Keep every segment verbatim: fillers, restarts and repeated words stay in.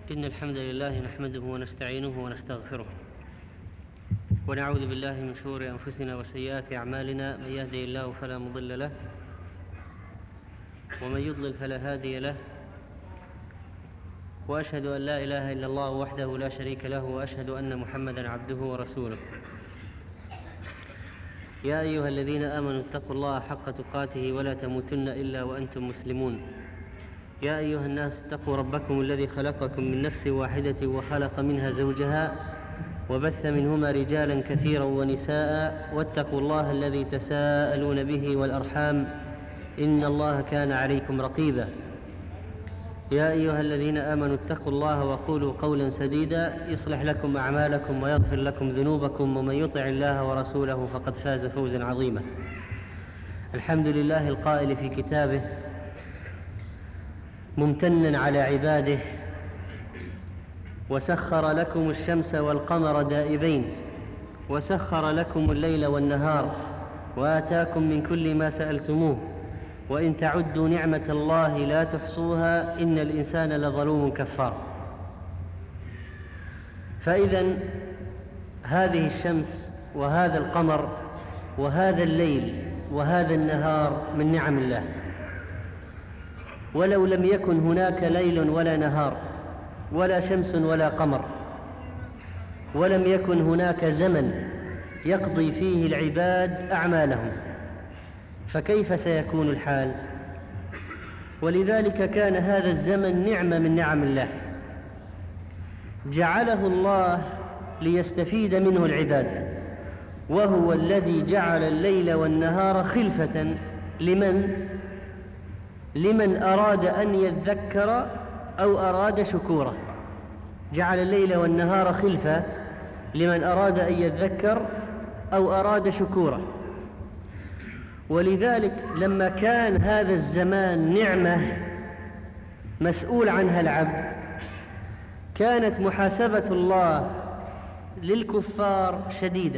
إن الحمد لله نحمده ونستعينه ونستغفره ونعوذ بالله من شرور أنفسنا وسيئات أعمالنا. من يهده الله فلا مضل له ومن يضلل فلا هادي له، وأشهد أن لا إله إلا الله وحده لا شريك له، وأشهد أن محمدًا عبده ورسوله. يا أيها الذين آمنوا اتقوا الله حق تقاته ولا تموتن إلا وأنتم مسلمون. يا أيها الناس اتقوا ربكم الذي خلقكم من نفس واحدة وخلق منها زوجها وبث منهما رجالا كثيرا ونساء، واتقوا الله الذي تساءلون به والأرحام إن الله كان عليكم رقيبا. يا أيها الذين آمنوا اتقوا الله وقولوا قولا سديدا يصلح لكم أعمالكم ويغفر لكم ذنوبكم، ومن يطع الله ورسوله فقد فاز فوزا عظيما. الحمد لله القائل في كتابه ممتنا على عباده: وسخر لكم الشمس والقمر دائبين وسخر لكم الليل والنهار وآتاكم من كل ما سألتموه وإن تعدوا نعمة الله لا تحصوها إن الإنسان لظلوم كفار. فإذن هذه الشمس وهذا القمر وهذا الليل وهذا النهار من نعم الله، ولو لم يكن هناك ليل ولا نهار ولا شمس ولا قمر، ولم يكن هناك زمن يقضي فيه العباد أعمالهم، فكيف سيكون الحال؟ ولذلك كان هذا الزمن نعمة من نعم الله، جعله الله ليستفيد منه العباد، وهو الذي جعل الليل والنهار خلفة لمن لمن أراد أن يذكر أو أراد شكورا. جعل الليل والنهار خلفة لمن أراد أن يذكر أو أراد شكورا. ولذلك لما كان هذا الزمان نعمة مسؤول عنها العبد، كانت محاسبة الله للكفار شديدة،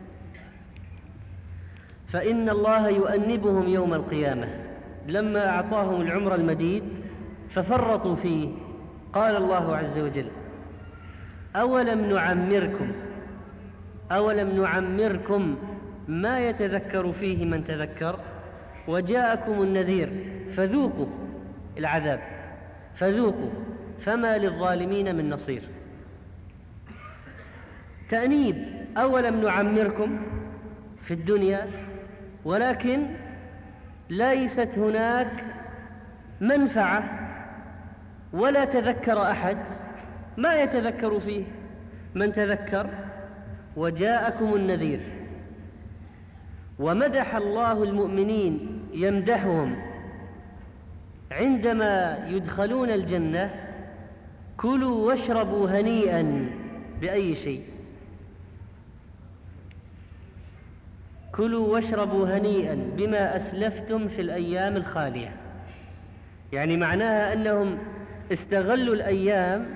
فإن الله يؤنبهم يوم القيامة لما أعطاهم العمر المديد ففرطوا فيه. قال الله عز وجل: أولم نعمركم أولم نعمركم ما يتذكر فيه من تذكر وجاءكم النذير فذوقوا العذاب فذوقوا فما للظالمين من نصير. تأنيب: أولم نعمركم في الدنيا، ولكن ليست هناك منفعة ولا تذكر أحد ما يتذكر فيه من تذكر وجاءكم النذير. ومدح الله المؤمنين يمدحهم عندما يدخلون الجنة: كلوا واشربوا هنيئا. بأي شيء؟ كلوا واشربوا هنيئا بما أسلفتم في الأيام الخالية. يعني معناها أنهم استغلوا الأيام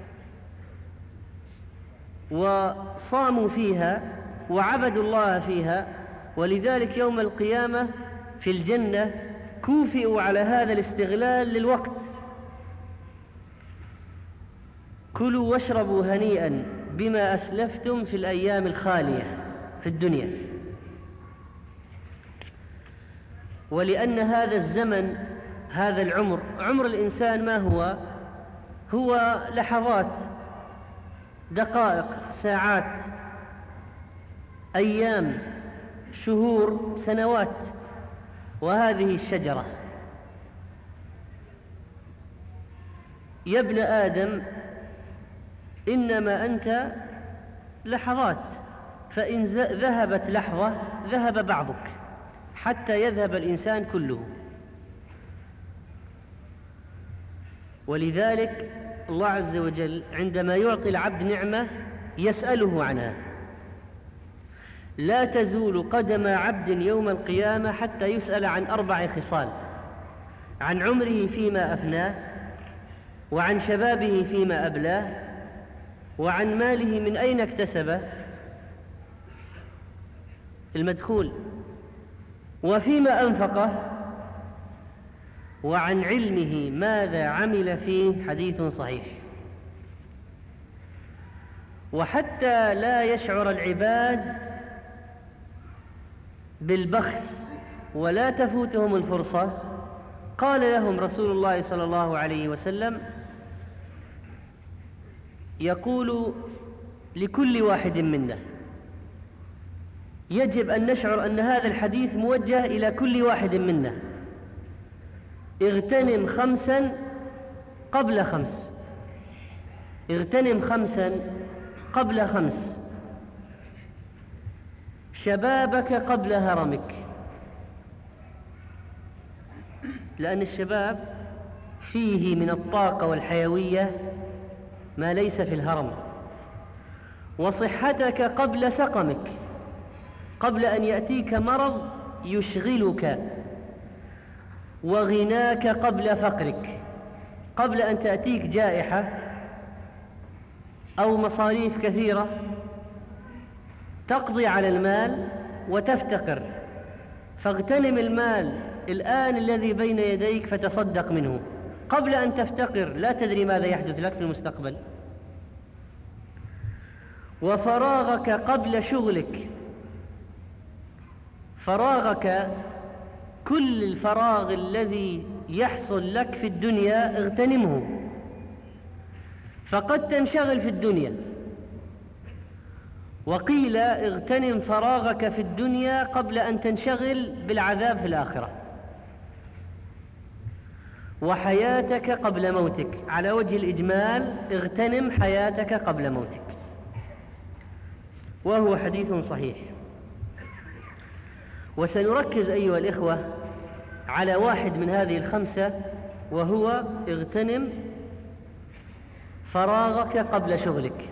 وصاموا فيها وعبدوا الله فيها، ولذلك يوم القيامة في الجنة كوفئوا على هذا الاستغلال للوقت. كلوا واشربوا هنيئا بما أسلفتم في الأيام الخالية في الدنيا. ولأن هذا الزمن هذا العمر عمر الإنسان ما هو؟ هو لحظات، دقائق، ساعات، أيام، شهور، سنوات. وهذه الشجرة يا ابن آدم إنما أنت لحظات، فإن ذهبت لحظة ذهب بعضك حتى يذهب الإنسان كله. ولذلك الله عز وجل عندما يعطي العبد نعمة يسأله عنها. لا تزول قدم عبد يوم القيامة حتى يسأل عن أربع خصال: عن عمره فيما أفناه، وعن شبابه فيما أبلاه، وعن ماله من أين اكتسبه المدخول، وفيما أنفقه، وعن علمه ماذا عمل فيه حديث صحيح. وحتى لا يشعر العباد بالبخس ولا تفوتهم الفرصة، قال لهم رسول الله صلى الله عليه وسلم يقول لكل واحد منا، يجب أن نشعر أن هذا الحديث موجه إلى كل واحد منا: اغتنم خمسا قبل خمس، اغتنم خمسا قبل خمس، شبابك قبل هرمك. لأن الشباب فيه من الطاقة والحيوية ما ليس في الهرم، وصحتك قبل سقمك، قبل أن يأتيك مرض يشغلك، وغناك قبل فقرك، قبل أن تأتيك جائحة أو مصاريف كثيرة تقضي على المال وتفتقر، فاغتنم المال الآن الذي بين يديك فتصدق منه قبل أن تفتقر، لا تدري ماذا يحدث لك في المستقبل. وفراغك قبل شغلك، فراغك، كل الفراغ الذي يحصل لك في الدنيا اغتنمه، فقد تنشغل في الدنيا. وقيل اغتنم فراغك في الدنيا قبل أن تنشغل بالعذاب في الآخرة. وحياتك قبل موتك، على وجه الإجمال اغتنم حياتك قبل موتك، وهو حديث صحيح. وسنركز أيها الإخوة على واحد من هذه الخمسة، وهو اغتنم فراغك قبل شغلك.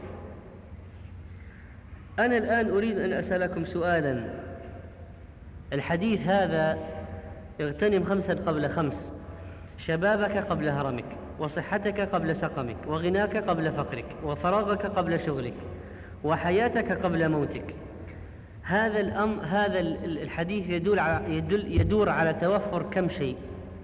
أنا الآن أريد أن أسألكم سؤالا. الحديث هذا اغتنم خمسا قبل خمس، شبابك قبل هرمك، وصحتك قبل سقمك، وغناك قبل فقرك، وفراغك قبل شغلك، وحياتك قبل موتك. هذا الأمر، هذا الحديث يدل على يدل يدور على توفر كم شيء؟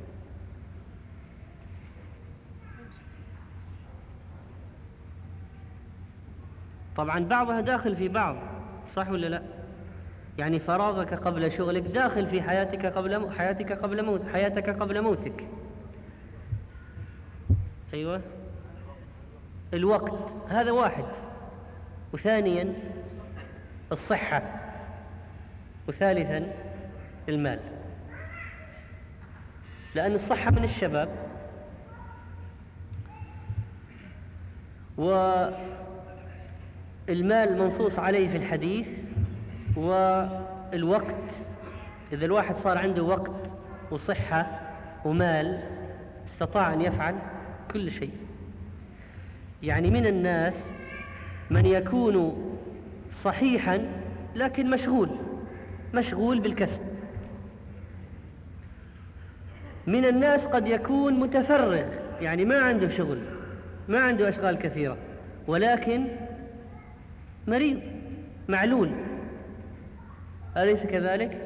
طبعا بعضها داخل في بعض، صح ولا لا؟ يعني فراغك قبل شغلك داخل في حياتك قبل حياتك قبل موت حياتك قبل موتك. أيوة، الوقت هذا واحد، وثانيا الصحة، وثالثا المال، لأن الصحة من الشباب، والمال منصوص عليه في الحديث، والوقت. إذا الواحد صار عنده وقت وصحة ومال استطاع أن يفعل كل شيء. يعني من الناس من يكون صحيحا لكن مشغول مشغول بالكسب. من الناس قد يكون متفرغ، يعني ما عنده شغل، ما عنده أشغال كثيرة، ولكن مريض معلول، أليس كذلك؟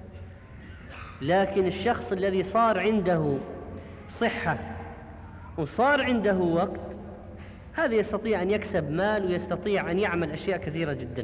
لكن الشخص الذي صار عنده صحة وصار عنده وقت، هذا يستطيع أن يكسب مال ويستطيع أن يعمل أشياء كثيرة جدا.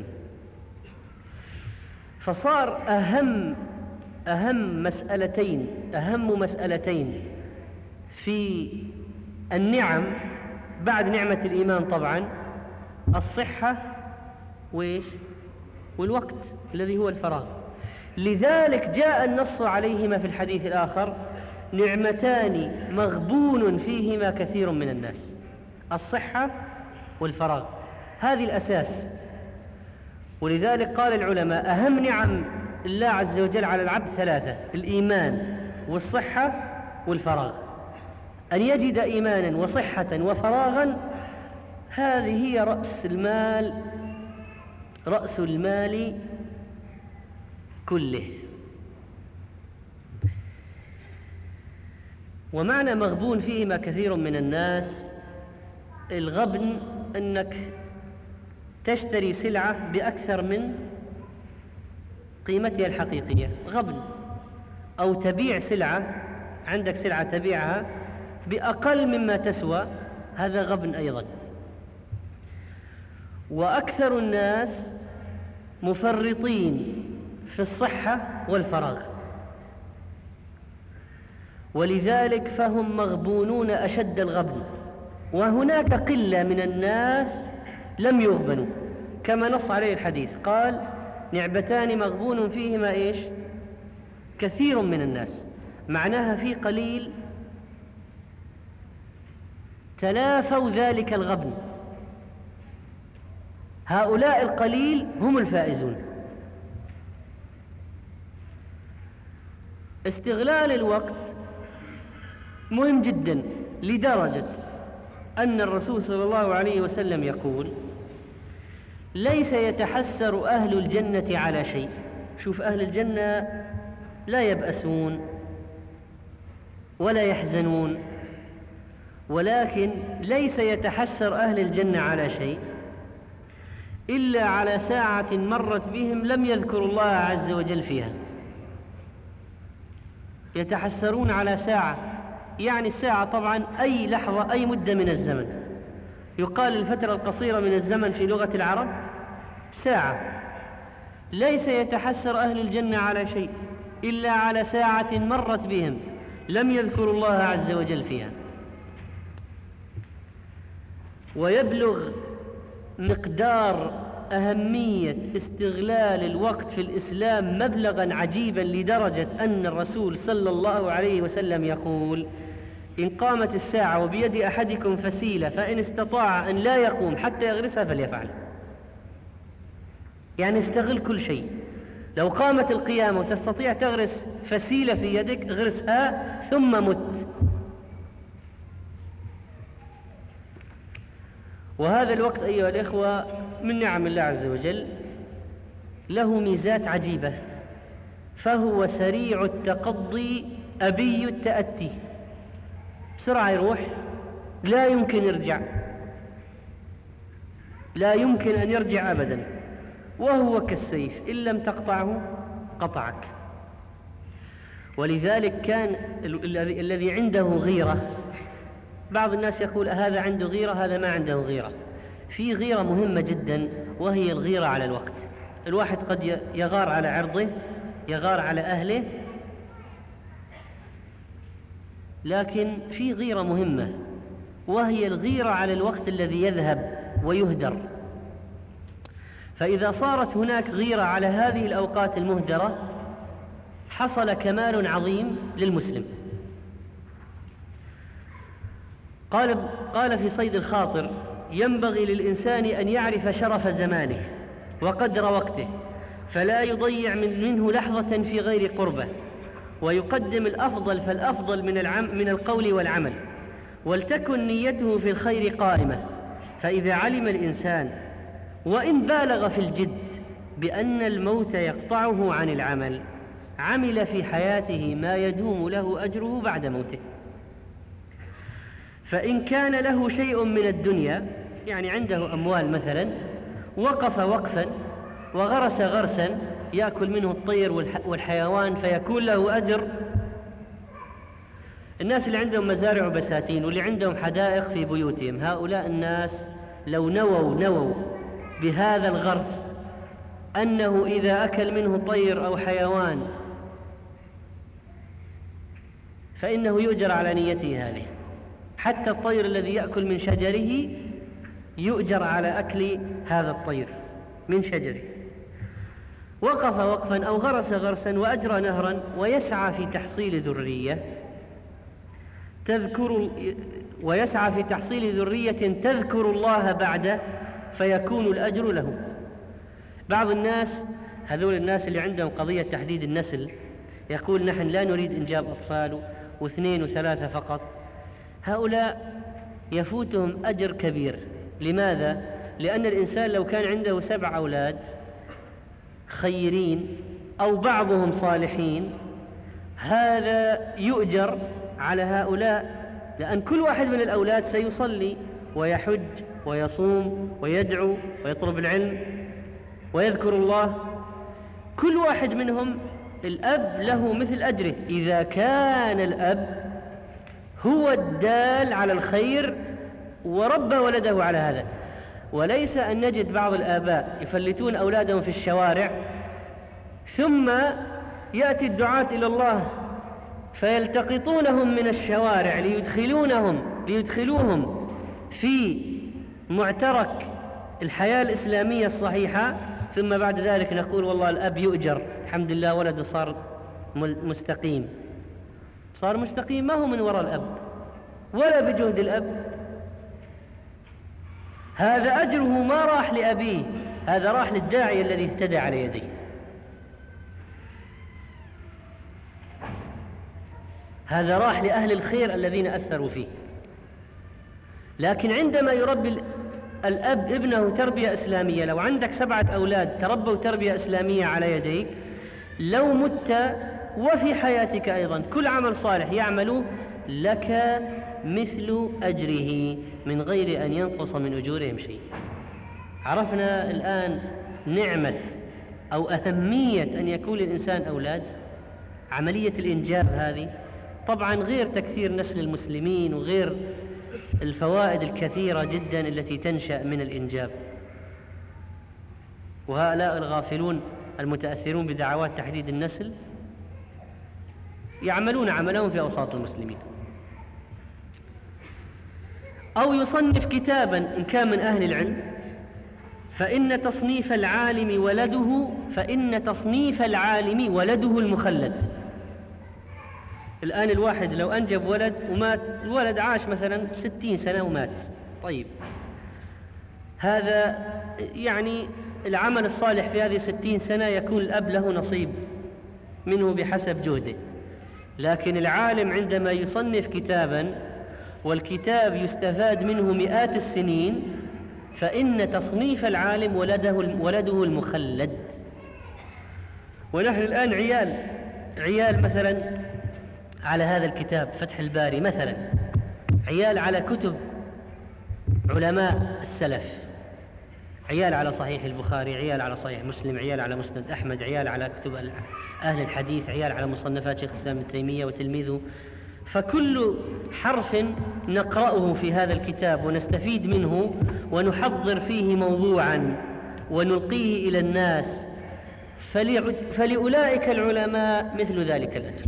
فصار أهم أهم مسألتين أهم مسألتين في النعم بعد نعمة الإيمان طبعا الصحة وإيش؟ والوقت الذي هو الفراغ. لذلك جاء النص عليهما في الحديث الآخر: نعمتان مغبون فيهما كثير من الناس، الصحة والفراغ. هذه الأساس. ولذلك قال العلماء: أهم نعم الله عز وجل على العبد ثلاثة: الإيمان والصحة والفراغ. أن يجد إيمانا وصحة وفراغا، هذه هي رأس المال، رأس المال كله. ومعنى مغبون فيهما كثير من الناس، الغبن أنك تشتري سلعة بأكثر من قيمتها الحقيقية، غبن. أو تبيع سلعة، عندك سلعة تبيعها بأقل مما تسوى، هذا غبن أيضا. وأكثر الناس مفرطين في الصحة والفراغ، ولذلك فهم مغبونون أشد الغبن. وهناك قلة من الناس لم يغبنوا، كما نص عليه الحديث، قال: نعبتان مغبون فيهما إيش؟ كثير من الناس. معناها في قليل تلافوا ذلك الغبن. هؤلاء القليل هم الفائزون. استغلال الوقت مهم جدا، لدرجة أن الرسول صلى الله عليه وسلم يقول: ليس يتحسر أهل الجنة على شيء. شوف، أهل الجنة لا يبأسون ولا يحزنون، ولكن ليس يتحسر أهل الجنة على شيء إلا على ساعة مرت بهم لم يذكروا الله عز وجل فيها. يتحسرون على ساعة، يعني الساعة طبعا أي لحظة، أي مدة من الزمن. يقال الفترة القصيرة من الزمن في لغة العرب ساعة. ليس يتحسر أهل الجنة على شيء إلا على ساعة مرت بهم لم يذكروا الله عز وجل فيها. ويبلغ مقدار أهمية استغلال الوقت في الإسلام مبلغا عجيبا، لدرجة أن الرسول صلى الله عليه وسلم يقول: إن قامت الساعة وبيد أحدكم فسيلة فإن استطاع أن لا يقوم حتى يغرسها فليفعل. يعني استغل كل شيء. لو قامت القيامة وتستطيع تغرس فسيلة في يدك، اغرسها ثم مت. وهذا الوقت أيها الإخوة من نعم الله عز وجل، له ميزات عجيبة، فهو سريع التقضي أبي التأتي، بسرعة يروح، لا يمكن يرجع، لا يمكن أن يرجع أبدا. وهو كالسيف، إن لم تقطعه قطعك. ولذلك كان الذي عنده غيرة، بعض الناس يقول هذا عنده غيرة، هذا ما عنده غيرة. في غيرة مهمة جدا، وهي الغيرة على الوقت. الواحد قد يغار على عرضه، يغار على أهله، لكن في غيرة مهمة، وهي الغيرة على الوقت الذي يذهب ويهدر. فإذا صارت هناك غيرة على هذه الأوقات المهدرة، حصل كمال عظيم للمسلم. قال قال في صيد الخاطر: ينبغي للإنسان أن يعرف شرف زمانه وقدر وقته، فلا يضيع من منه لحظة في غير قربة، ويقدم الأفضل فالأفضل من العم من القول والعمل، ولتكن نيته في الخير قائمة. فإذا علم الإنسان وإن بالغ في الجد بأن الموت يقطعه عن العمل، عمل في حياته ما يدوم له أجره بعد موته. فإن كان له شيء من الدنيا، يعني عنده أموال مثلا، وقف وقفا وغرس غرسا يأكل منه الطير والحيوان فيكون له أجر. الناس اللي عندهم مزارع وبساتين واللي عندهم حدائق في بيوتهم، هؤلاء الناس لو نووا نووا بهذا الغرس أنه إذا أكل منه طير أو حيوان فإنه يؤجر على نيته هذه. حتى الطير الذي يأكل من شجره يؤجر على أكل هذا الطير من شجره. وقف وقفا أو غرس غرسا وأجرى نهرا، ويسعى في تحصيل ذرية تذكر ويسعى في تحصيل ذرية تذكر الله بعده، فيكون الأجر له. بعض الناس، هذول الناس اللي عندهم قضية تحديد النسل، يقول نحن لا نريد إنجاب أطفال واثنين وثلاثة فقط. هؤلاء يفوتهم أجر كبير. لماذا؟ لأن الإنسان لو كان عنده سبع أولاد خيرين أو بعضهم صالحين، هذا يؤجر على هؤلاء، لأن كل واحد من الأولاد سيصلي ويحج ويصوم ويدعو ويطلب العلم ويذكر الله. كل واحد منهم الأب له مثل أجره، إذا كان الأب هو الدال على الخير وربى ولده على هذا. وليس أن نجد بعض الآباء يفلتون أولادهم في الشوارع ثم يأتي الدعاة إلى الله فيلتقطونهم من الشوارع ليدخلونهم ليدخلوهم في معترك الحياة الإسلامية الصحيحة، ثم بعد ذلك نقول والله الأب يؤجر، الحمد لله ولده صار مستقيم. صار مستقيم ما هو من وراء الأب ولا بجهد الأب، هذا أجره ما راح لأبيه، هذا راح للداعي الذي اهتدى على يديه. هذا راح لأهل الخير الذين أثروا فيه. لكن عندما يربي الأب ابنه تربية إسلامية، لو عندك سبعة أولاد تربوا تربية إسلامية على يديك، لو مت وفي حياتك أيضا كل عمل صالح يعمله لك مثل أجره من غير أن ينقص من أجورهم شيء. عرفنا الآن نعمة أو أهمية أن يكون للإنسان أولاد. عملية الإنجاب هذه طبعا غير تكثير نسل المسلمين وغير الفوائد الكثيرة جدا التي تنشأ من الإنجاب. وهؤلاء الغافلون المتأثرون بدعوات تحديد النسل يعملون عملهم في أوساط المسلمين. أو يصنف كتابا إن كان من أهل العلم، فإن تصنيف العالم ولده فإن تصنيف العالم ولده المخلد. الآن الواحد لو أنجب ولد ومات، الولد عاش مثلا ستين سنة ومات، طيب هذا يعني العمل الصالح في هذه ستين سنة يكون الأب له نصيب منه بحسب جهده. لكن العالم عندما يصنف كتابا والكتاب يستفاد منه مئات السنين، فإن تصنيف العالم ولده ولده المخلد. ونحن الآن عيال عيال مثلا على هذا الكتاب فتح الباري مثلا، عيال على كتب علماء السلف، عيال على صحيح البخاري، عيال على صحيح مسلم، عيال على مسند أحمد، عيال على كتب أهل الحديث، عيال على مصنفات شيخ الإسلام ابن تيمية وتلميذه. فكل حرف نقرأه في هذا الكتاب ونستفيد منه ونحضر فيه موضوعا ونلقيه إلى الناس، فلأولئك العلماء مثل ذلك الأجر.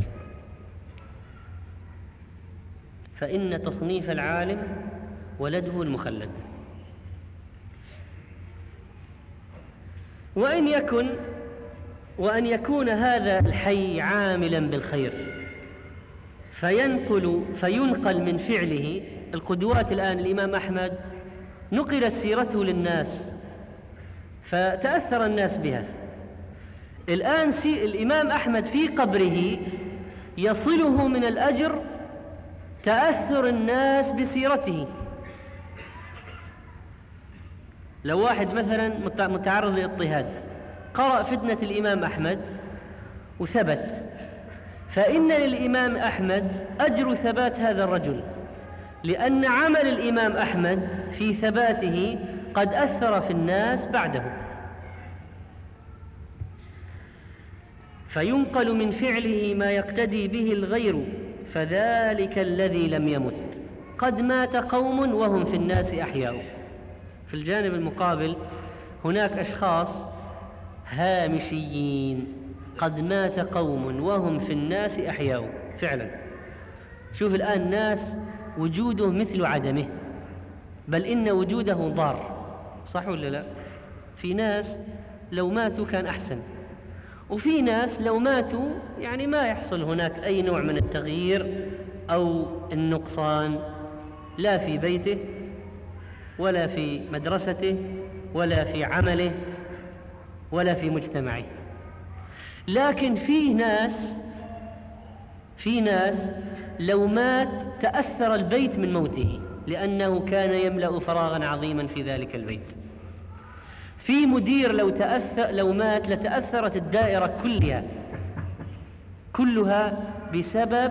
فإن تصنيف العالم ولده المخلد. وإن يكن وأن يكون هذا الحي عاملا بالخير فينقل فينقل من فعله. القدوات الآن الإمام أحمد نقلت سيرته للناس فتأثر الناس بها. الآن الإمام أحمد في قبره يصله من الأجر تأثر الناس بسيرته. لو واحد مثلا متعرض للاضطهاد قرأ فتنة الإمام أحمد وثبت، فإن للإمام أحمد أجر ثبات هذا الرجل، لأن عمل الإمام أحمد في ثباته قد أثر في الناس بعده. فينقل من فعله ما يقتدي به الغير، فذلك الذي لم يمت قد مات قوم وهم في الناس أحياء. في الجانب المقابل هناك أشخاص هامشيين، قد مات قوم وهم في الناس أحياء. فعلا شوف الآن ناس وجوده مثل عدمه، بل إن وجوده ضار، صح ولا لا؟ في ناس لو ماتوا كان أحسن، وفي ناس لو ماتوا يعني ما يحصل هناك أي نوع من التغيير أو النقصان، لا في بيته ولا في مدرسته ولا في عمله ولا في مجتمعه. لكن في ناس في ناس لو مات تأثر البيت من موته، لأنه كان يملأ فراغا عظيما في ذلك البيت. في مدير لو تأثر لو مات لتأثرت الدائرة كلها كلها بسبب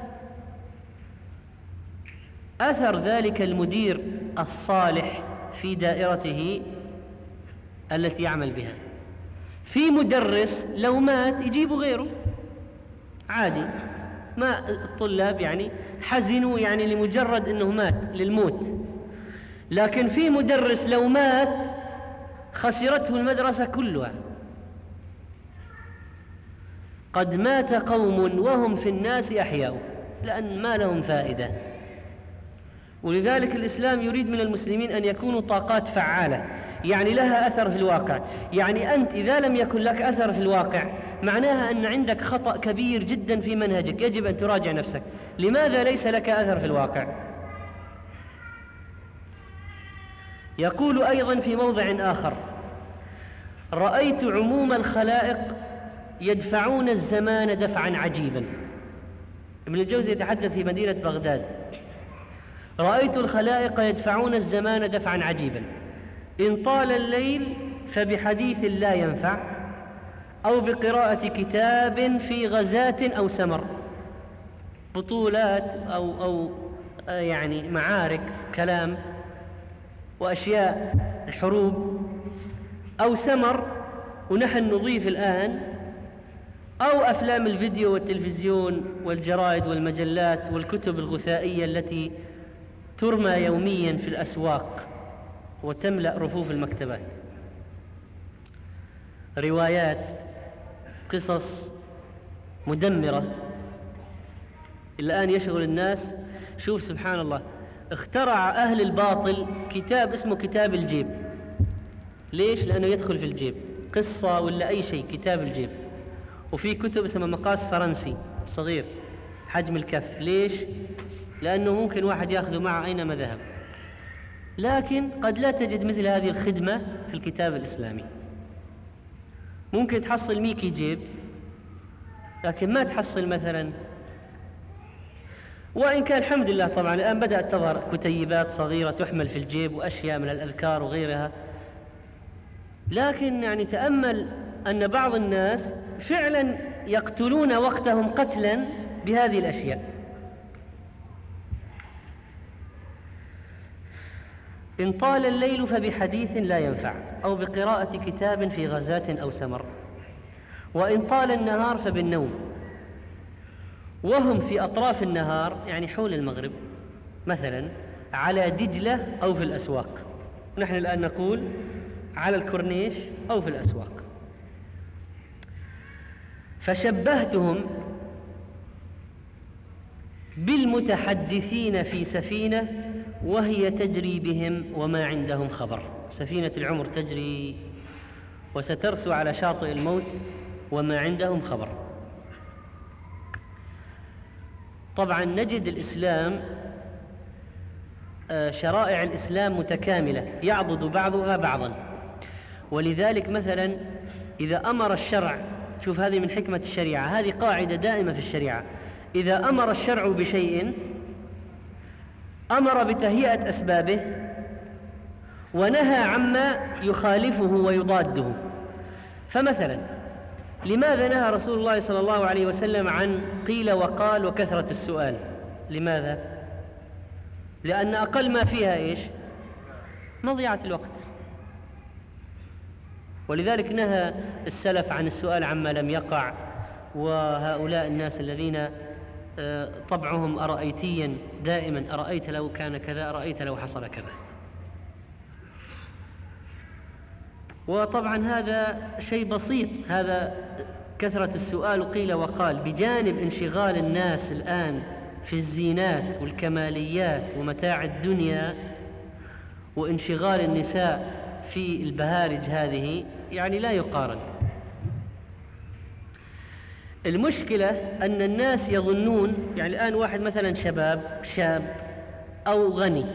أثر ذلك المدير الصالح في دائرته التي يعمل بها. في مدرس لو مات يجيبوا غيره عادي، ما الطلاب يعني حزنوا يعني لمجرد أنه مات للموت، لكن في مدرس لو مات خسرته المدرسة كلها. قد مات قوم وهم في الناس أحياء لأن ما لهم فائدة. ولذلك الإسلام يريد من المسلمين أن يكونوا طاقات فعالة، يعني لها أثر في الواقع. يعني أنت إذا لم يكن لك أثر في الواقع معناها أن عندك خطأ كبير جدا في منهجك، يجب أن تراجع نفسك. لماذا ليس لك أثر في الواقع؟ يقول أيضا في موضع آخر: رأيت عموم الخلائق يدفعون الزمان دفعا عجيبا. ابن الجوزي يتحدث في مدينة بغداد: رأيت الخلائق يدفعون الزمان دفعا عجيبا، إن طال الليل فبحديث لا ينفع، أو بقراءة كتاب في غزاة أو سمر. بطولات أو, أو يعني معارك كلام وأشياء الحروب، أو سمر، ونحن نضيف الآن، أو أفلام الفيديو والتلفزيون والجرائد والمجلات والكتب الغثائية التي ترمى يوميا في الأسواق وتملأ رفوف المكتبات. روايات، قصص مدمرة الآن يشغل الناس. شوف سبحان الله، اخترع أهل الباطل كتاب اسمه كتاب الجيب. ليش؟ لأنه يدخل في الجيب، قصة ولا أي شيء، كتاب الجيب. وفي كتب اسمها مقاس فرنسي صغير حجم الكف. ليش؟ لأنه ممكن واحد يأخذه معه أينما ذهب. لكن قد لا تجد مثل هذه الخدمة في الكتاب الإسلامي. ممكن تحصل ميكي جيب لكن ما تحصل مثلا، وإن كان الحمد لله طبعا الآن بدأت تظهر كتيبات صغيرة تحمل في الجيب وأشياء من الأذكار وغيرها. لكن يعني تأمل أن بعض الناس فعلا يقتلون وقتهم قتلا بهذه الأشياء. إن طال الليل فبحديث لا ينفع، أو بقراءة كتاب في غزاة أو سمر، وإن طال النهار فبالنوم، وهم في أطراف النهار يعني حول المغرب مثلا على دجلة أو في الأسواق. نحن الآن نقول على الكورنيش أو في الأسواق. فشبهتهم بالمتحدثين في سفينة وهي تجري بهم وما عندهم خبر. سفينة العمر تجري وسترسو على شاطئ الموت وما عندهم خبر. طبعا نجد الإسلام، شرائع الإسلام متكاملة يعضد بعضها بعضا. ولذلك مثلا إذا أمر الشرع، شوف هذه من حكمة الشريعة، هذه قاعدة دائمة في الشريعة: إذا أمر الشرع بشيء أمر بتهيئة أسبابه ونهى عما يخالفه ويضاده. فمثلا لماذا نهى رسول الله صلى الله عليه وسلم عن قيل وقال وكثرة السؤال؟ لماذا؟ لأن أقل ما فيها إيش؟ مضيعة الوقت. ولذلك نهى السلف عن السؤال عما لم يقع. وهؤلاء الناس الذين طبعهم أرأيتيا دائما: أرأيت لو كان كذا، أرأيت لو حصل كذا. وطبعا هذا شيء بسيط، هذا كثرة السؤال قيل وقال، بجانب انشغال الناس الآن في الزينات والكماليات ومتاع الدنيا، وانشغال النساء في البهارج هذه، يعني لا يقارن. المشكلة أن الناس يظنون، يعني الآن واحد مثلا شباب شاب أو غني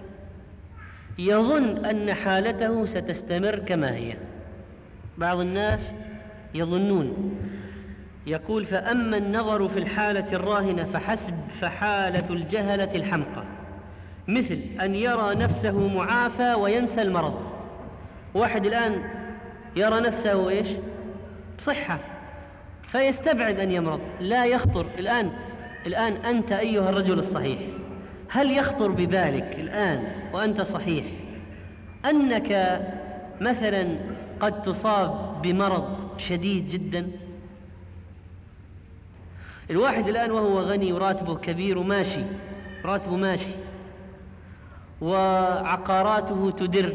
يظن أن حالته ستستمر كما هي. بعض الناس يظنون، يقول: فأما النظر في الحالة الراهنة فحسب فحالة الجهلة الحمقى، مثل أن يرى نفسه معافى وينسى المرض. واحد الآن يرى نفسه إيش؟ بصحة، فيستبعد أن يمرض، لا يخطر. الآن الآن أنت أيها الرجل الصحيح، هل يخطر ببالك الآن وأنت صحيح أنك مثلا قد تصاب بمرض شديد جدا؟ الواحد الآن وهو غني وراتبه كبير وماشي، راتبه ماشي، وعقاراته تدر.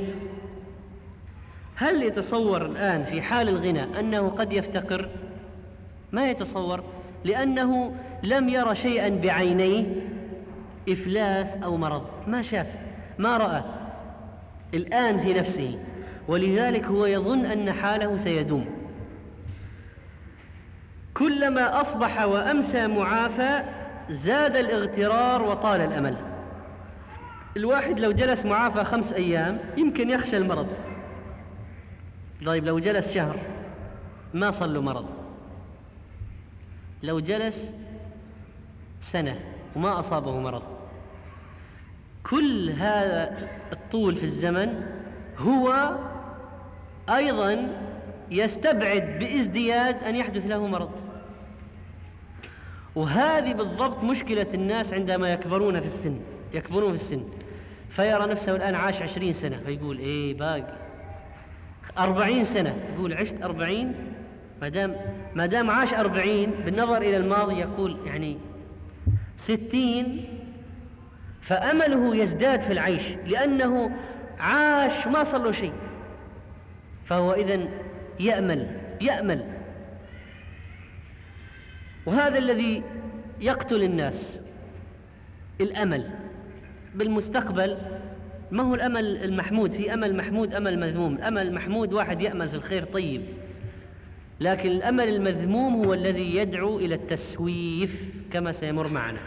هل يتصور الآن في حال الغنى أنه قد يفتقر؟ ما يتصور، لأنه لم ير شيئا بعينيه، إفلاس أو مرض ما شاف، ما رأى الآن في نفسه، ولذلك هو يظن أن حاله سيدوم. كلما أصبح وأمسى معافى زاد الاغترار وطال الأمل. الواحد لو جلس معافى خمس أيام يمكن يخشى المرض، طيب لو جلس شهر ما صار له مرض، لو جلس سنة وما أصابه مرض، كل هذا الطول في الزمن هو أيضا يستبعد بازدياد أن يحدث له مرض. وهذه بالضبط مشكلة الناس عندما يكبرون في السن، يكبرون في السن فيرى نفسه الآن عاش عشرين سنة فيقول إيه باقي أربعين سنة، يقول عشت أربعين، ما دام ما دام عاش أربعين بالنظر إلى الماضي يقول يعني ستين، فأمله يزداد في العيش لأنه عاش ما صار له شيء، فهو إذن يأمل يأمل. وهذا الذي يقتل الناس، الأمل بالمستقبل. ما هو الأمل المحمود؟ في أمل محمود، أمل مذموم. الأمل المحمود واحد يأمل في الخير طيب، لكن الأمل المذموم هو الذي يدعو إلى التسويف كما سيمر معنا.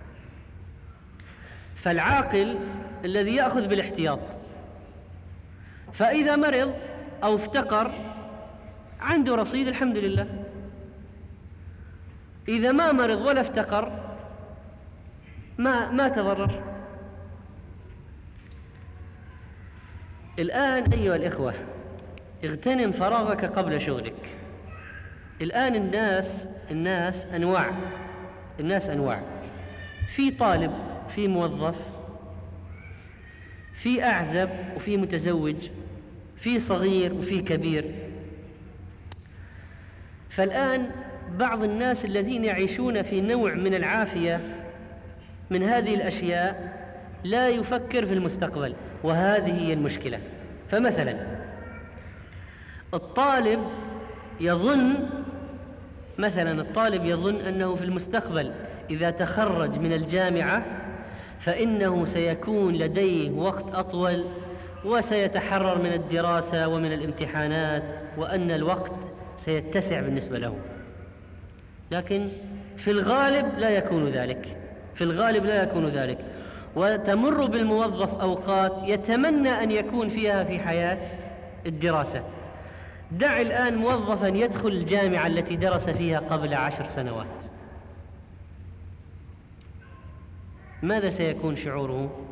فالعاقل الذي يأخذ بالاحتياط، فإذا مرض أو افتقر عنده رصيد الحمد لله، إذا ما مرض ولا افتقر ما ما تضرر. الآن أيها الإخوة اغتنم فراغك قبل شغلك. الآن الناس الناس أنواع الناس أنواع في طالب، في موظف، في أعزب وفي متزوج، في صغير وفي كبير. فالآن بعض الناس الذين يعيشون في نوع من العافية من هذه الأشياء لا يفكر في المستقبل، وهذه هي المشكلة. فمثلا الطالب يظن مثلا الطالب يظن أنه في المستقبل إذا تخرج من الجامعة فإنه سيكون لديه وقت أطول وسيتحرر من الدراسة ومن الامتحانات، وأن الوقت سيتسع بالنسبة له. لكن في الغالب لا يكون ذلك، في الغالب لا يكون ذلك. وتمر بالموظف أوقات يتمنى أن يكون فيها في حياة الدراسة. دع الآن موظفا يدخل الجامعة التي درس فيها قبل عشر سنوات، ماذا سيكون شعوره؟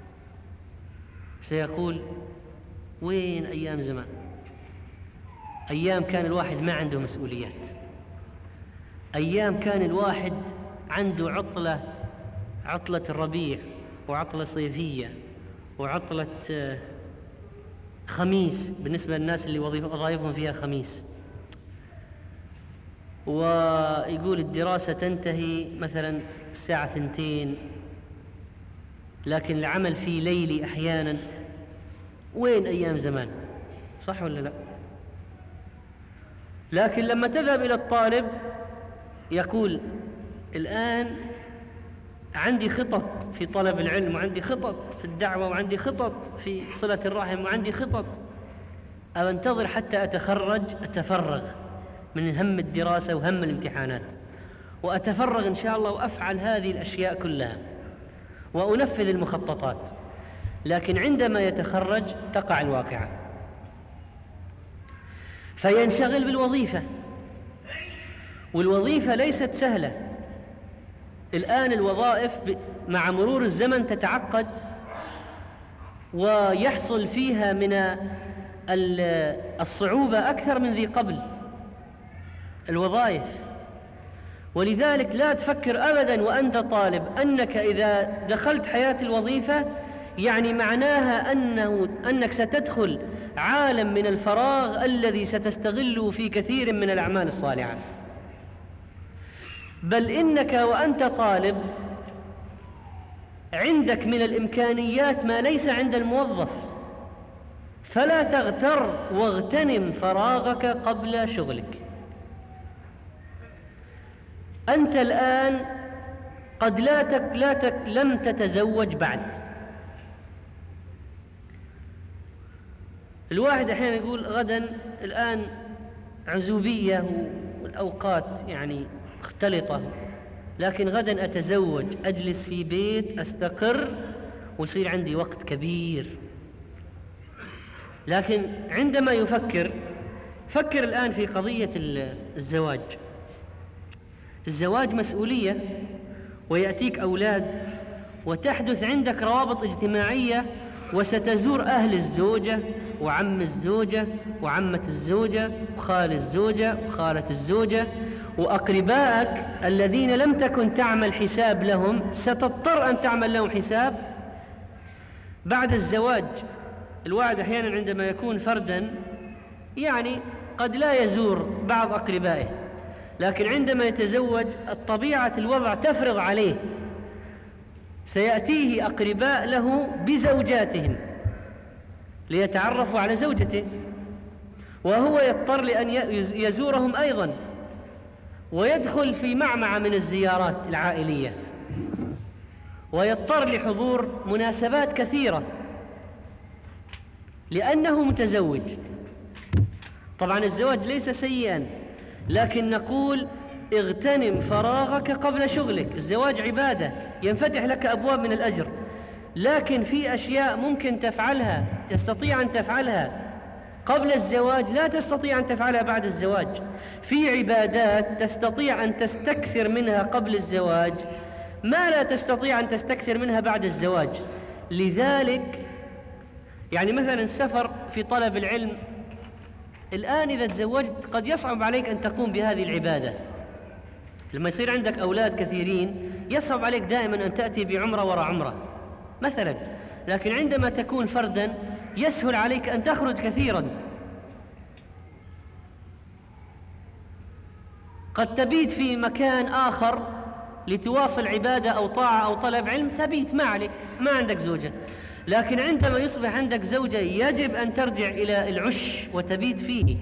سيقول وين أيام زمان، أيام كان الواحد ما عنده مسؤوليات، أيام كان الواحد عنده عطلة عطلة الربيع وعطلة صيفية وعطلة خميس بالنسبة للناس اللي وظائفهم فيها خميس، ويقول الدراسة تنتهي مثلا الساعة ثنتين، لكن العمل فيه ليلي أحيانا. وين أيام زمان؟ صح ولا لا؟ لكن لما تذهب إلى الطالب يقول الآن عندي خطط في طلب العلم، وعندي خطط في الدعوة، وعندي خطط في صلة الرحم، وعندي خطط. أو انتظر حتى أتخرج أتفرغ من هم الدراسة وهم الامتحانات، وأتفرغ إن شاء الله وأفعل هذه الأشياء كلها وأنفذ المخططات. لكن عندما يتخرج تقع الواقعة، فينشغل بالوظيفة، والوظيفة ليست سهلة. الآن الوظائف مع مرور الزمن تتعقد ويحصل فيها من الصعوبة أكثر من ذي قبل الوظائف. ولذلك لا تفكر أبدا وأنت طالب أنك إذا دخلت حياة الوظيفة يعني معناها أنه أنك ستدخل عالم من الفراغ الذي ستستغله في كثير من الأعمال الصالحة. بل إنك وأنت طالب عندك من الإمكانيات ما ليس عند الموظف، فلا تغتر واغتنم فراغك قبل شغلك. أنت الآن قد لا تك لا تك لم تتزوج بعد. الواحد أحيانا يقول غدا الآن عزوبية والأوقات يعني مختلطة، لكن غدا أتزوج، أجلس في بيت أستقر ويصير عندي وقت كبير. لكن عندما يفكر فكر الآن في قضية الزواج. الزواج مسؤولية، ويأتيك أولاد، وتحدث عندك روابط اجتماعية، وستزور أهل الزوجة وعم الزوجة وعمة الزوجة وخال الزوجة وخالة الزوجة، وأقربائك الذين لم تكن تعمل حساب لهم ستضطر أن تعمل لهم حساب بعد الزواج. الواحد أحيانا عندما يكون فردا يعني قد لا يزور بعض أقربائه، لكن عندما يتزوج الطبيعة الوضع تفرض عليه، سيأتيه أقرباء له بزوجاتهم ليتعرفوا على زوجته، وهو يضطر لأن يزورهم أيضا، ويدخل في معمعة من الزيارات العائلية، ويضطر لحضور مناسبات كثيرة لأنه متزوج. طبعا الزواج ليس سيئا، لكن نقول اغتنم فراغك قبل شغلك. الزواج عبادة ينفتح لك أبواب من الأجر، لكن في أشياء ممكن تفعلها تستطيع أن تفعلها قبل الزواج لا تستطيع أن تفعلها بعد الزواج. في عبادات تستطيع أن تستكثر منها قبل الزواج ما لا تستطيع أن تستكثر منها بعد الزواج. لذلك يعني مثلا السفر في طلب العلم، الآن إذا تزوجت قد يصعب عليك أن تقوم بهذه العبادة. لما يصير عندك أولاد كثيرين يصعب عليك دائما أن تأتي بعمرة وراء عمرة مثلا، لكن عندما تكون فردا يسهل عليك أن تخرج كثيرا. قد تبيت في مكان آخر لتواصل عبادة أو طاعة أو طلب علم، تبيت ما عليك، ما عندك زوجة. لكن عندما يصبح عندك زوجة يجب أن ترجع إلى العش وتبيت فيه.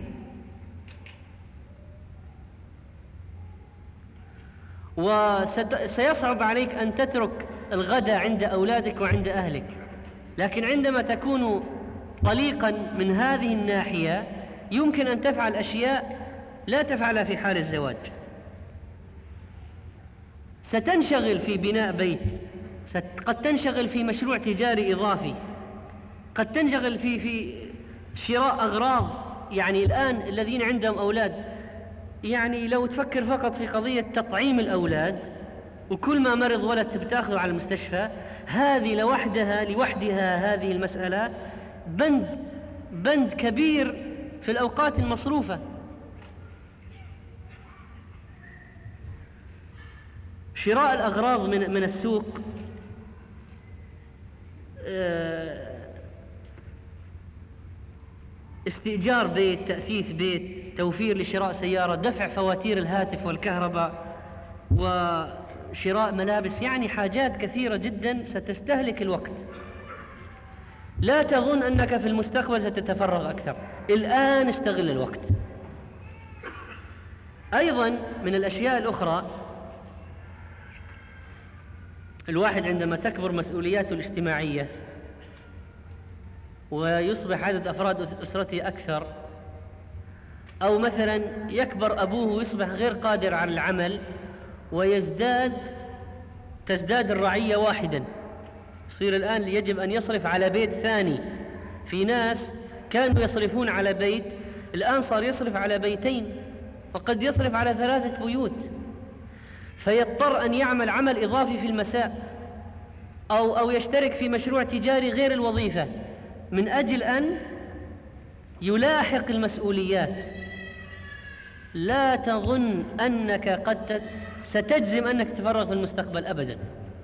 وسيصعب عليك أن تترك الغداء عند أولادك وعند أهلك. لكن عندما تكون طليقا من هذه الناحية يمكن أن تفعل أشياء لا تفعلها في حال الزواج. ستنشغل في بناء بيت، قد تنشغل في مشروع تجاري إضافي، قد تنشغل في في شراء أغراض. يعني الآن الذين عندهم أولاد، يعني لو تفكر فقط في قضية تطعيم الأولاد، وكل ما مرض ولد بتاخذه على المستشفى، هذه لوحدها لوحدها هذه المسألة بند بند كبير في الأوقات المصروفة. شراء الأغراض من من السوق، استئجار بيت، تأثيث بيت، توفير لشراء سيارة، دفع فواتير الهاتف والكهرباء، وشراء ملابس، يعني حاجات كثيرة جدا ستستهلك الوقت. لا تظن أنك في المستقبل ستتفرغ أكثر، الآن استغل الوقت. أيضا من الأشياء الأخرى، الواحد عندما تكبر مسؤولياته الاجتماعية ويصبح عدد أفراد أسرته أكثر، أو مثلا يكبر أبوه ويصبح غير قادر على العمل ويزداد تزداد الرعية واحدا، يصير الآن يجب أن يصرف على بيت ثاني. في ناس كانوا يصرفون على بيت، الآن صار يصرف على بيتين، وقد يصرف على ثلاثة بيوت، فيضطر أن يعمل عمل إضافي في المساء أو أو يشترك في مشروع تجاري غير الوظيفة من أجل أن يلاحق المسؤوليات. لا تظن أنك قد ستجزم أنك تتفرغ في المستقبل أبدا.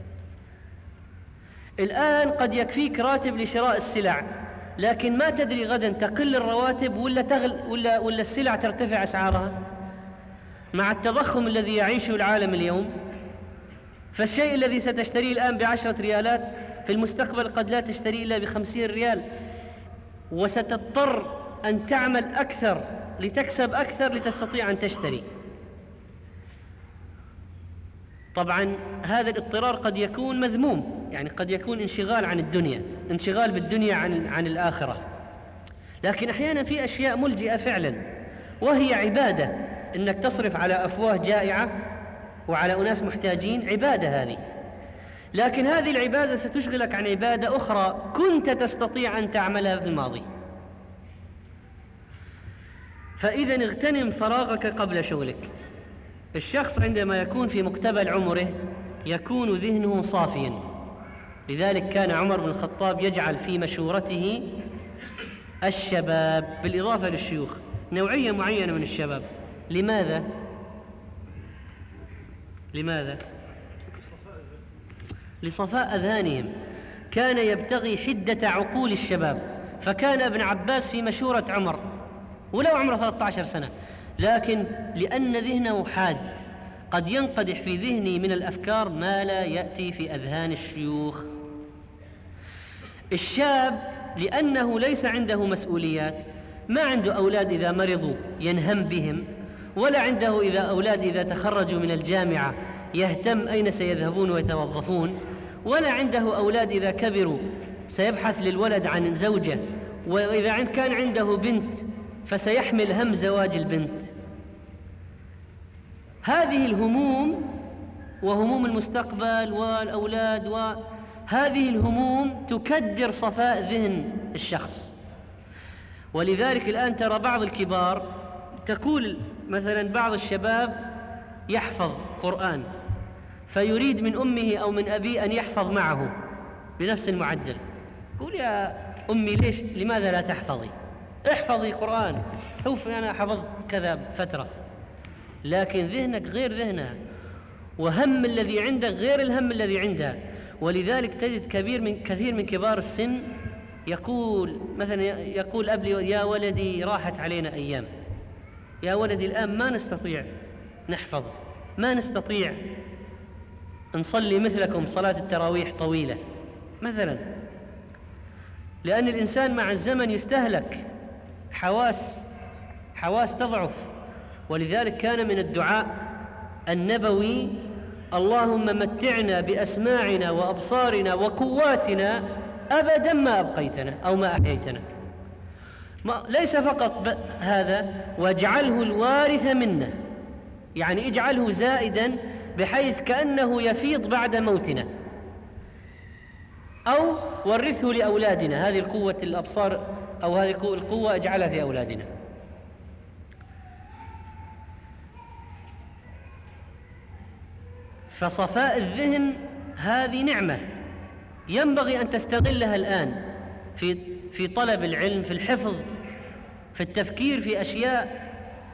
الآن قد يكفيك راتب لشراء السلع، لكن ما تدري غدا تقل الرواتب ولا تغل ولا ولا السلع ترتفع أسعارها. مع التضخم الذي يعيشه العالم اليوم فالشيء الذي ستشتريه الآن بعشرة ريالات في المستقبل قد لا تشتريه إلا بخمسين ريال، وستضطر أن تعمل أكثر لتكسب أكثر لتستطيع أن تشتري. طبعا هذا الاضطرار قد يكون مذموم، يعني قد يكون انشغال عن الدنيا، انشغال بالدنيا عن, عن الآخرة، لكن أحيانا في أشياء ملجئة فعلا، وهي عبادة. إنك تصرف على أفواه جائعة وعلى أناس محتاجين، عبادة هذه، لكن هذه العبادة ستشغلك عن عبادة أخرى كنت تستطيع أن تعملها في الماضي. فإذا اغتنم فراغك قبل شغلك. الشخص عندما يكون في مقتبل عمره يكون ذهنه صافيا، لذلك كان عمر بن الخطاب يجعل في مشورته الشباب بالإضافة للشيوخ، نوعية معينة من الشباب. لماذا؟ لماذا؟ لصفاء أذهانهم. كان يبتغي حدة عقول الشباب، فكان ابن عباس في مشورة عمر ولو عمره ثلاثة عشر سنة، لكن لأن ذهنه حاد قد ينقدح في ذهني من الأفكار ما لا يأتي في أذهان الشيوخ. الشاب لأنه ليس عنده مسؤوليات، ما عنده أولاد إذا مرضوا ينهم بهم، ولا عنده إذا أولاد إذا تخرجوا من الجامعة يهتم أين سيذهبون ويتوظفون، ولا عنده أولاد إذا كبروا سيبحث للولد عن زوجة، وإذا كان عنده بنت فسيحمل هم زواج البنت. هذه الهموم وهموم المستقبل والأولاد، وهذه الهموم تكدر صفاء ذهن الشخص. ولذلك الآن ترى بعض الكبار، تقول مثلا بعض الشباب يحفظ قرآن فيريد من أمه أو من أبيه أن يحفظ معه بنفس المعدل. قول يا أمي ليش لماذا لا تحفظي؟ احفظي قرآن، شوف أنا حفظت كذا فترة، لكن ذهنك غير ذهنها، وهم الذي عندك غير الهم الذي عندها. ولذلك تجد كبير من كثير من كبار السن يقول مثلا يقول أبلي يا ولدي راحت علينا أيام، يا ولدي الآن ما نستطيع نحفظ، ما نستطيع نصلي مثلكم صلاة التراويح طويلة مثلا، لأن الإنسان مع الزمن يستهلك، حواس حواس تضعف. ولذلك كان من الدعاء النبوي اللهم متعنا بأسماعنا وأبصارنا وقواتنا أبدا ما أبقيتنا أو ما أحييتنا. ما ليس فقط هذا، واجعله الوارث منا، يعني اجعله زائدا بحيث كأنه يفيض بعد موتنا، أو ورثه لأولادنا. هذه القوة الأبصار أو هذه القوة اجعلها في أولادنا. فصفاء الذهن هذه نعمة ينبغي أن تستغلها الآن في في طلب العلم، في الحفظ، في التفكير في أشياء.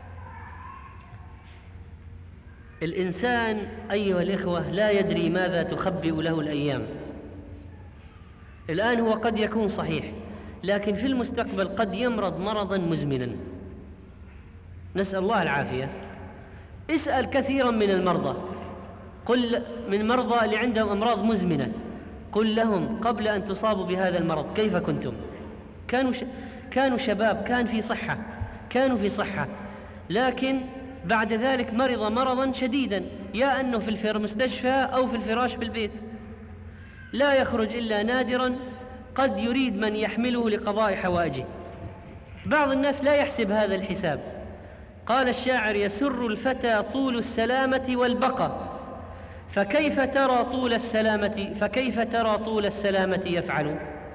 الإنسان أيها الإخوة لا يدري ماذا تخبئ له الأيام. الآن هو قد يكون صحيح، لكن في المستقبل قد يمرض مرضا مزمنا، نسأل الله العافية. اسأل كثيرا من المرضى، قل من مرضى اللي عندهم أمراض مزمنة، قل لهم قبل أن تصابوا بهذا المرض كيف كنتم؟ كانوا ش... كانوا شباب، كان في صحة، كانوا في صحة، لكن بعد ذلك مرض مرضا شديدا، يا أنه في المستشفى أو في الفراش في البيت، لا يخرج إلا نادرا، قد يريد من يحمله لقضاء حوائجه. بعض الناس لا يحسب هذا الحساب. قال الشاعر يسر الفتى طول السلامة والبقى، فكيف ترى طول السلامة فكيف ترى طول السلامة يفعل؟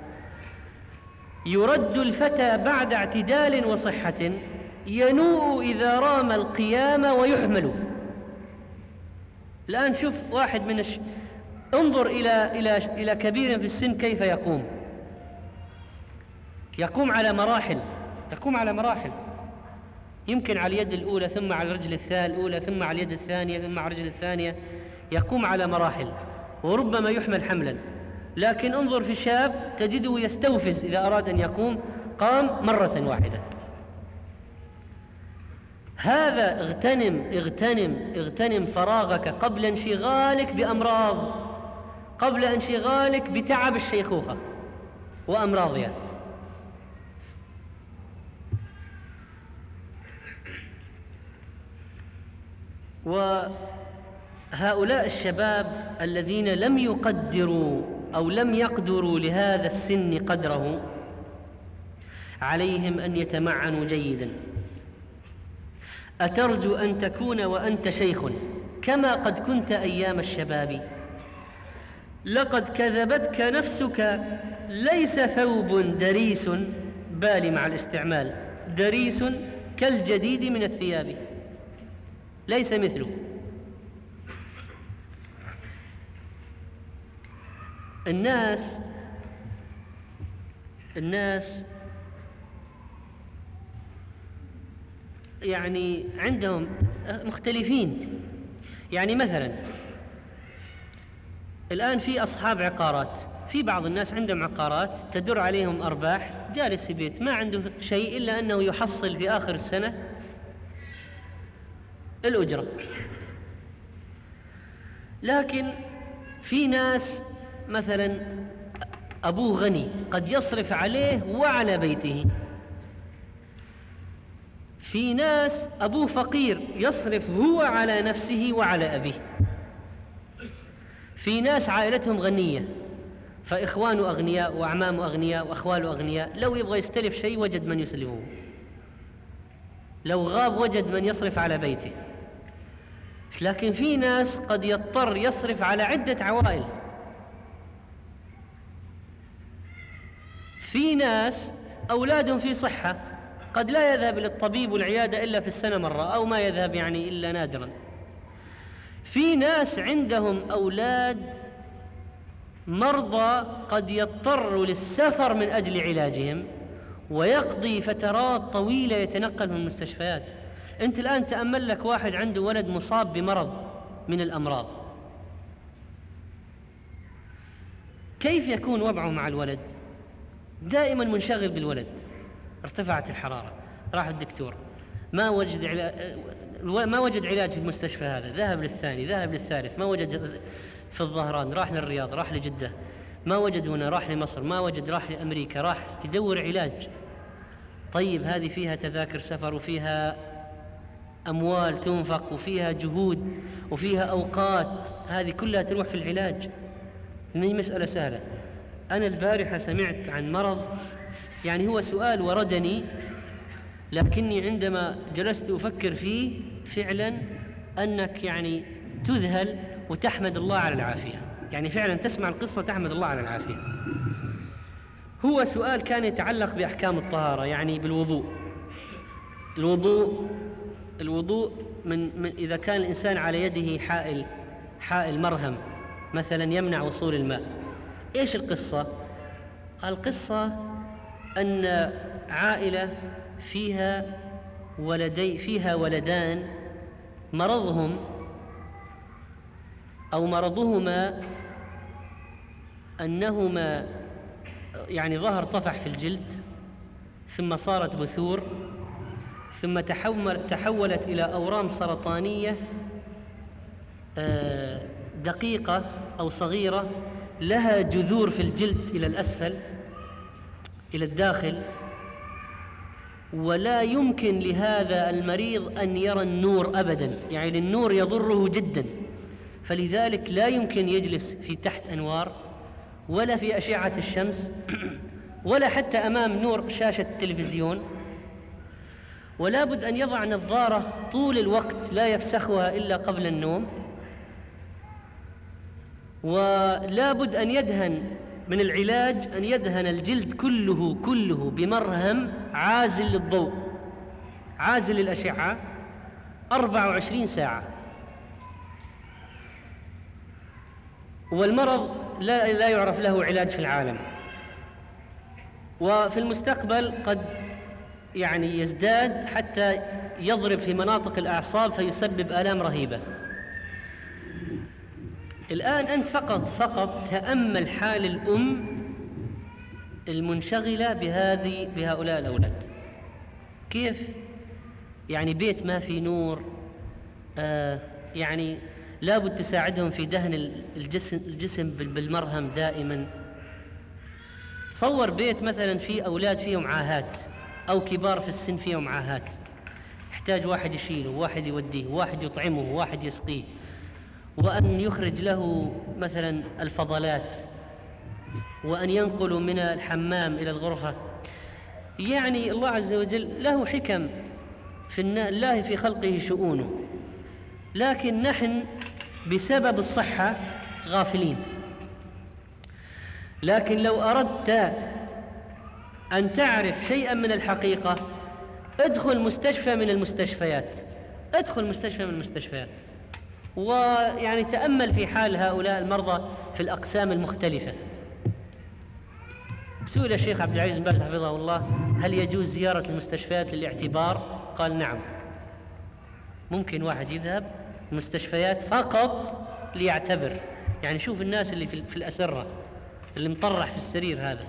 يرد الفتى بعد اعتدال وصحة، ينوء إذا رام القيام ويحمل. الآن شوف واحد من الش... انظر إلى إلى إلى كبير في السن كيف يقوم، يقوم على مراحل، يقوم على مراحل، يمكن على اليد الأولى ثم على الرجل الأولى ثم على اليد الثانية ثم على الرجل الثانية، يقوم على مراحل، وربما يحمل حملا. لكن انظر في شاب تجده يستوفز إذا أراد أن يقوم، قام مرة واحدة. هذا اغتنم اغتنم اغتنم فراغك قبل انشغالك بأمراض، قبل انشغالك بتعب الشيخوخة وأمراضها. وهؤلاء الشباب الذين لم يقدروا أو لم يقدروا لهذا السن قدره عليهم أن يتمعنوا جيدا. أترجو أن تكون وأنت شيخ كما قد كنت أيام الشباب؟ لقد كذبتك نفسك، ليس ثوب دريس بالي مع الاستعمال دريس كالجديد من الثياب، ليس مثله. الناس الناس يعني عندهم مختلفين. يعني مثلا الآن في أصحاب عقارات، في بعض الناس عندهم عقارات تدر عليهم أرباح، جالس في بيت ما عنده شيء إلا أنه يحصل في آخر السنة الأجرة. لكن في ناس مثلا أبوه غني قد يصرف عليه وعلى بيته، في ناس أبوه فقير يصرف هو على نفسه وعلى أبيه، في ناس عائلتهم غنية فإخوانه أغنياء وأعمامه أغنياء وأخواله أغنياء، لو يبغى يستلف شيء وجد من يسلفه، لو غاب وجد من يصرف على بيته. لكن في ناس قد يضطر يصرف على عدة عوائل. في ناس أولادهم في صحة قد لا يذهب للطبيب والعيادة إلا في السنة مرة، أو ما يذهب يعني إلا نادرا. في ناس عندهم أولاد مرضى قد يضطر للسفر من أجل علاجهم ويقضي فترات طويلة يتنقل من المستشفيات. أنت الآن تأمل لك واحد عنده ولد مصاب بمرض من الأمراض، كيف يكون وضعه مع الولد؟ دائما منشغل بالولد. ارتفعت الحرارة، راح الدكتور ما وجد علاج، ما وجد علاج في المستشفى هذا، ذهب للثاني، ذهب للثالث، ما وجد في الظهران، راح للرياض، راح لجدة، ما وجد هنا، راح لمصر، ما وجد، راح لأمريكا، راح يدور علاج. طيب هذه فيها تذاكر سفر وفيها أموال تنفق وفيها جهود وفيها أوقات، هذه كلها تروح في العلاج. هذه مسألة سهلة. أنا البارحة سمعت عن مرض، يعني هو سؤال وردني، لكني عندما جلست أفكر فيه فعلا أنك يعني تذهل وتحمد الله على العافية، يعني فعلا تسمع القصة تحمد الله على العافية. هو سؤال كان يتعلق بأحكام الطهارة، يعني بالوضوء. الوضوء الوضوء من, من إذا كان الإنسان على يده حائل حائل مرهم مثلا يمنع وصول الماء، إيش القصة؟ القصة أن عائلة فيها ولدي فيها ولدان مرضهم أو مرضهما أنهما يعني ظهر طفح في الجلد، ثم صارت بثور، ثم تحول تحولت إلى أورام سرطانية دقيقة أو صغيرة لها جذور في الجلد إلى الأسفل إلى الداخل، ولا يمكن لهذا المريض أن يرى النور أبدا، يعني النور يضره جدا، فلذلك لا يمكن يجلس في تحت أنوار ولا في أشعة الشمس ولا حتى أمام نور شاشة التلفزيون، ولا بد أن يضع نظارة طول الوقت لا يفسخها إلا قبل النوم، ولا بد أن يدهن من العلاج أن يدهن الجلد كله كله بمرهم عازل للضوء عازل للأشعة أربع وعشرين ساعة. والمرض لا, لا يعرف له علاج في العالم، وفي المستقبل قد يعني يزداد حتى يضرب في مناطق الأعصاب فيسبب آلام رهيبة. الآن أنت فقط فقط تأمل حال الأم المنشغلة بهذه بهؤلاء الأولاد، كيف يعني بيت ما في نور، آه يعني لابد تساعدهم في دهن الجسم, الجسم بالمرهم دائما. صور بيت مثلا فيه أولاد فيهم عاهات أو كبار في السن فيهم عاهات، يحتاج واحد يشيله، واحد يوديه، واحد يطعمه، واحد يسقيه، وأن يخرج له مثلا الفضلات، وأن ينقلوا من الحمام إلى الغرفة. يعني الله عز وجل له حكم في الله في خلقه شؤونه، لكن نحن بسبب الصحة غافلين. لكن لو أردت أن تعرف شيئا من الحقيقة ادخل مستشفى من المستشفيات، ادخل مستشفى من المستشفيات ويعني تأمل في حال هؤلاء المرضى في الأقسام المختلفة. سئل الشيخ عبد العزيز بن باز حفظه الله: هل يجوز زيارة المستشفيات للاعتبار؟ قال: نعم، ممكن واحد يذهب المستشفيات فقط ليعتبر، يعني شوف الناس اللي في الأسرة اللي مطرح في السرير هذا.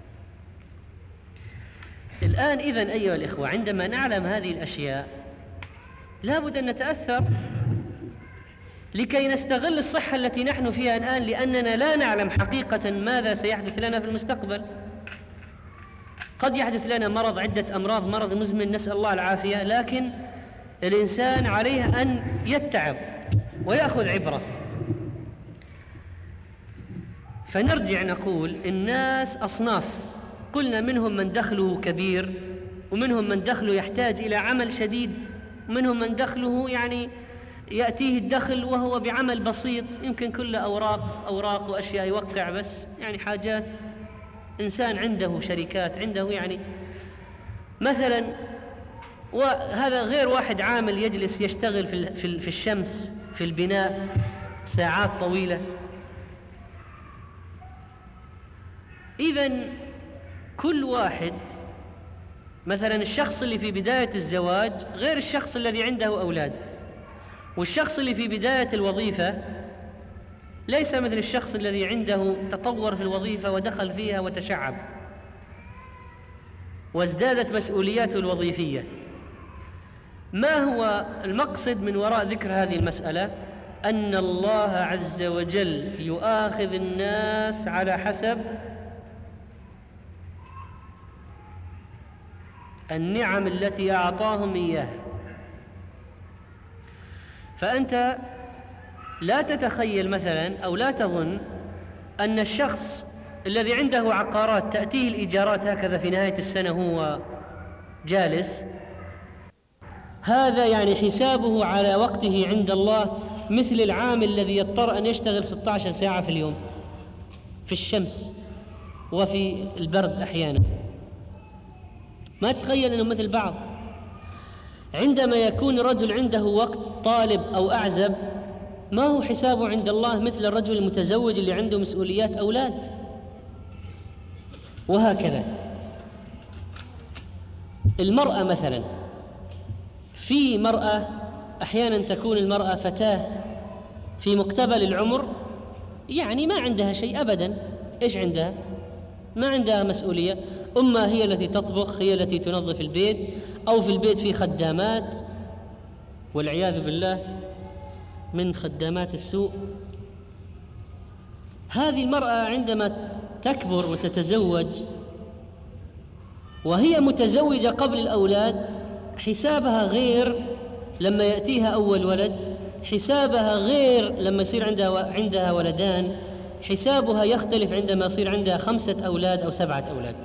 الآن إذن أيها الإخوة، عندما نعلم هذه الأشياء لابد أن نتأثر لكي نستغل الصحة التي نحن فيها الآن، لأننا لا نعلم حقيقة ماذا سيحدث لنا في المستقبل. قد يحدث لنا مرض، عدة أمراض، مرض مزمن نسأل الله العافية، لكن الإنسان عليه أن يتعظ ويأخذ عبرة. فنرجع نقول الناس أصناف، قلنا منهم من دخله كبير، ومنهم من دخله يحتاج إلى عمل شديد، ومنهم من دخله يعني يأتيه الدخل وهو بعمل بسيط، يمكن كله أوراق أوراق وأشياء يوقع بس، يعني حاجات. إنسان عنده شركات، عنده يعني مثلا، وهذا غير واحد عامل يجلس يشتغل في في الشمس في البناء ساعات طويلة. إذن كل واحد، مثلا الشخص اللي في بداية الزواج غير الشخص الذي عنده أولاد، والشخص اللي في بداية الوظيفة ليس مثل الشخص الذي عنده تطور في الوظيفة ودخل فيها وتشعب وازدادت مسؤولياته الوظيفية. ما هو المقصد من وراء ذكر هذه المسألة؟ أن الله عز وجل يؤاخذ الناس على حسب النعم التي أعطاهم إياها. فأنت لا تتخيل مثلا أو لا تظن أن الشخص الذي عنده عقارات تأتيه الإيجارات هكذا في نهاية السنة هو جالس، هذا يعني حسابه على وقته عند الله مثل العامل الذي يضطر أن يشتغل ستة عشر ساعة في اليوم في الشمس وفي البرد أحيانا. ما تخيل أنه مثل بعض. عندما يكون رجل عنده وقت طالب أو أعزب، ما هو حسابه عند الله مثل الرجل المتزوج اللي عنده مسؤوليات أولاد، وهكذا. المرأة مثلا، في مرأة أحيانا تكون المرأة فتاة في مقتبل العمر، يعني ما عندها شيء أبدا. إيش عندها؟ ما عندها مسؤولية. أما هي التي تطبخ، هي التي تنظف البيت، أو في البيت في خدامات والعياذ بالله من خدامات السوء. هذه المرأة عندما تكبر وتتزوج وهي متزوجة قبل الأولاد، حسابها غير لما يأتيها أول ولد، حسابها غير لما يصير عندها عندها ولدان، حسابها يختلف عندما يصير عندها خمسة أولاد أو سبعة أولاد.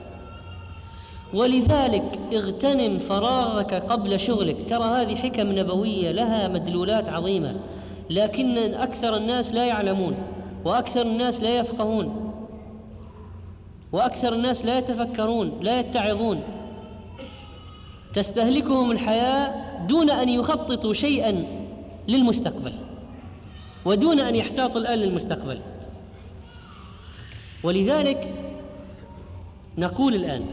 ولذلك اغتنم فراغك قبل شغلك. ترى هذه حكم نبوية لها مدلولات عظيمة، لكن أكثر الناس لا يعلمون، وأكثر الناس لا يفقهون، وأكثر الناس لا يتفكرون، لا يتعظون. تستهلكهم الحياة دون أن يخططوا شيئا للمستقبل، ودون أن يحتاطوا الآن للمستقبل. ولذلك نقول الآن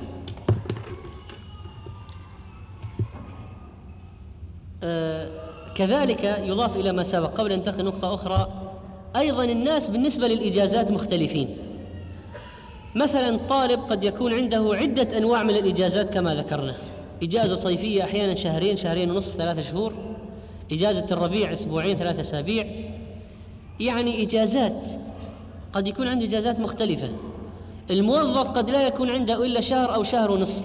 آه كذلك يضاف إلى ما سبق قبل أن ننتقل نقطة أخرى. أيضا الناس بالنسبة للإجازات مختلفين. مثلا طالب قد يكون عنده عدة أنواع من الإجازات كما ذكرنا، إجازة صيفية أحيانا شهرين، شهرين ونصف، ثلاثة شهور. إجازة الربيع أسبوعين، ثلاثة أسابيع. يعني إجازات، قد يكون عنده إجازات مختلفة. الموظف قد لا يكون عنده إلا شهر أو شهر ونصف.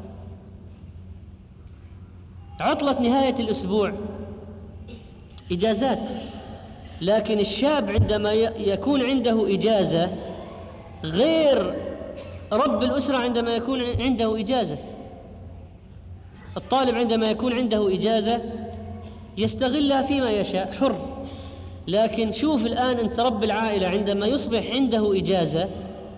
عطلة نهاية الأسبوع إجازات. لكن الشاب عندما يكون عنده إجازة غير رب الأسرة عندما يكون عنده إجازة. الطالب عندما يكون عنده إجازة يستغلها فيما يشاء، حر. لكن شوف الآن أنت رب العائلة عندما يصبح عنده إجازة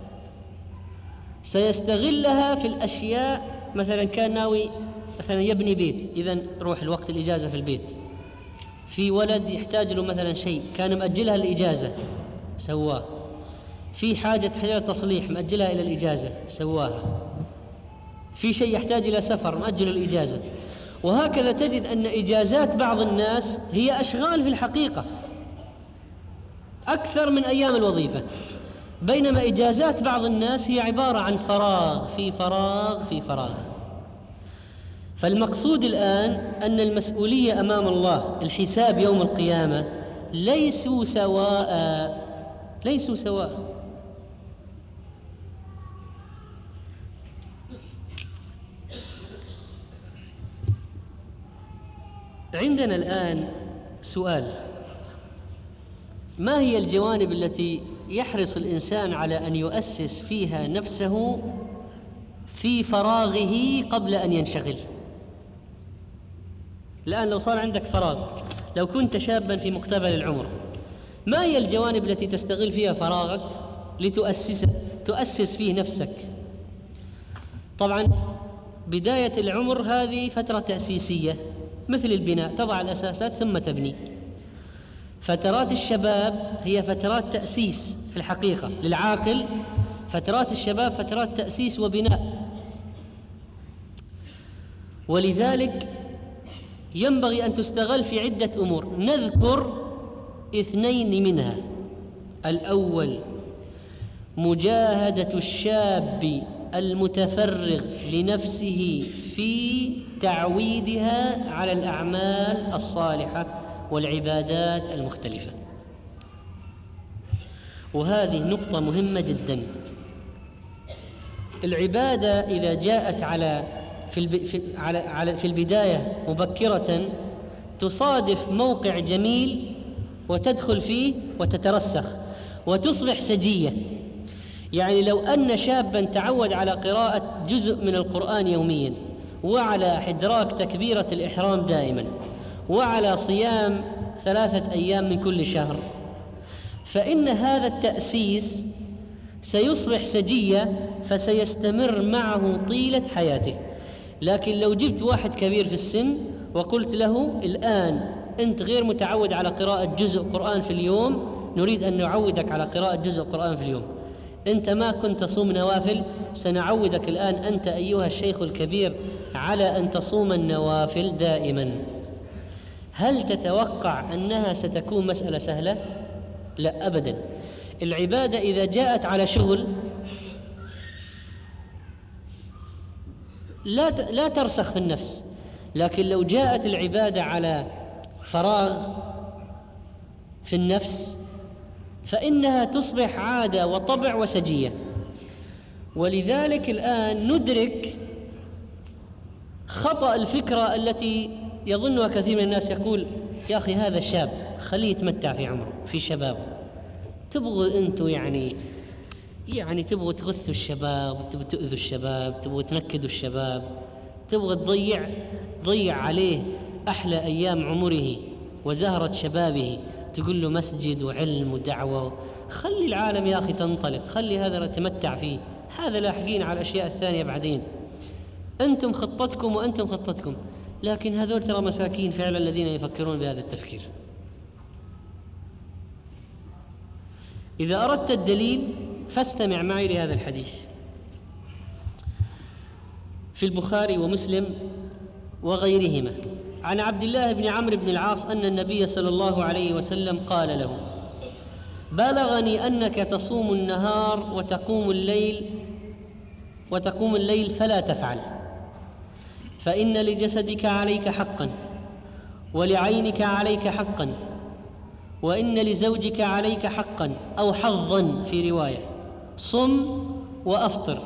سيستغلها في الأشياء. مثلا كان ناوي مثلا يبني بيت، إذن روح الوقت الإجازة في البيت. في ولد يحتاج له مثلا شيء كان مأجلها الإجازة سواه. في حاجة تحتاج تصليح مأجلها إلى الإجازة سواها. في شيء يحتاج إلى سفر مأجل الإجازة. وهكذا تجد أن إجازات بعض الناس هي أشغال في الحقيقة أكثر من أيام الوظيفة، بينما إجازات بعض الناس هي عبارة عن فراغ في فراغ في فراغ. فالمقصود الآن أن المسؤولية أمام الله، الحساب يوم القيامة، ليسوا سواء، ليسوا سواء. عندنا الآن سؤال: ما هي الجوانب التي يحرص الإنسان على أن يؤسس فيها نفسه في فراغه قبل أن ينشغل؟ الآن لو صار عندك فراغ، لو كنت شابا في مقتبل العمر، ما هي الجوانب التي تستغل فيها فراغك لتؤسس تؤسس فيه نفسك؟ طبعا بداية العمر هذه فترة تأسيسية مثل البناء، تضع الأساسات ثم تبني. فترات الشباب هي فترات تأسيس في الحقيقة للعاقل. فترات الشباب فترات تأسيس وبناء، ولذلك ينبغي أن تستغل في عدة أمور. نذكر اثنين منها. الأول مجاهدة الشاب المتفرغ لنفسه في تعويدها على الأعمال الصالحة والعبادات المختلفة. وهذه نقطة مهمة جدا. العبادة إذا جاءت على في الب... في على على في البداية مبكرة تصادف موقع جميل وتدخل فيه وتترسخ وتصبح سجية. يعني لو أن شابا تعود على قراءة جزء من القرآن يوميا، وعلى إدراك تكبيرة الإحرام دائما، وعلى صيام ثلاثة أيام من كل شهر، فإن هذا التأسيس سيصبح سجية فسيستمر معه طيلة حياته. لكن لو جبت واحد كبير في السن وقلت له الآن أنت غير متعود على قراءة جزء قرآن في اليوم، نريد أن نعودك على قراءة جزء قرآن في اليوم. أنت ما كنت تصوم نوافل، سنعودك الآن أنت أيها الشيخ الكبير على أن تصوم النوافل دائما. هل تتوقع أنها ستكون مسألة سهلة؟ لا أبدا. العبادة إذا جاءت على شغل لا لا ترسخ في النفس، لكن لو جاءت العبادة على فراغ في النفس فإنها تصبح عادة وطبع وسجية. ولذلك الآن ندرك خطأ الفكرة التي يظنها كثير من الناس. يقول يا أخي هذا الشاب خليه يتمتع في عمره في شبابه، تبغوا أنتوا يعني يعني تبغوا تغثوا الشباب، تبغوا تؤذوا الشباب، تبغوا تنكدوا الشباب، تبغوا تضيع ضيع عليه أحلى أيام عمره وزهرة شبابه، تقول له مسجد وعلم ودعوة. خلي العالم يا أخي تنطلق، خلي هذا يتمتع فيه، هذا لاحقين على الأشياء الثانية بعدين. أنتم خطتكم وأنتم خطتكم، لكن هذول ترى مساكين فعلا الذين يفكرون بهذا التفكير. إذا أردت الدليل فاستمع معي لهذا الحديث في البخاري ومسلم وغيرهما عن عبد الله بن عمرو بن العاص أن النبي صلى الله عليه وسلم قال له: بلغني أنك تصوم النهار وتقوم الليل وتقوم الليل فلا تفعل، فإن لجسدك عليك حقا، ولعينك عليك حقا، وإن لزوجك عليك حقا أو حظا في رواية. صم وأفطر.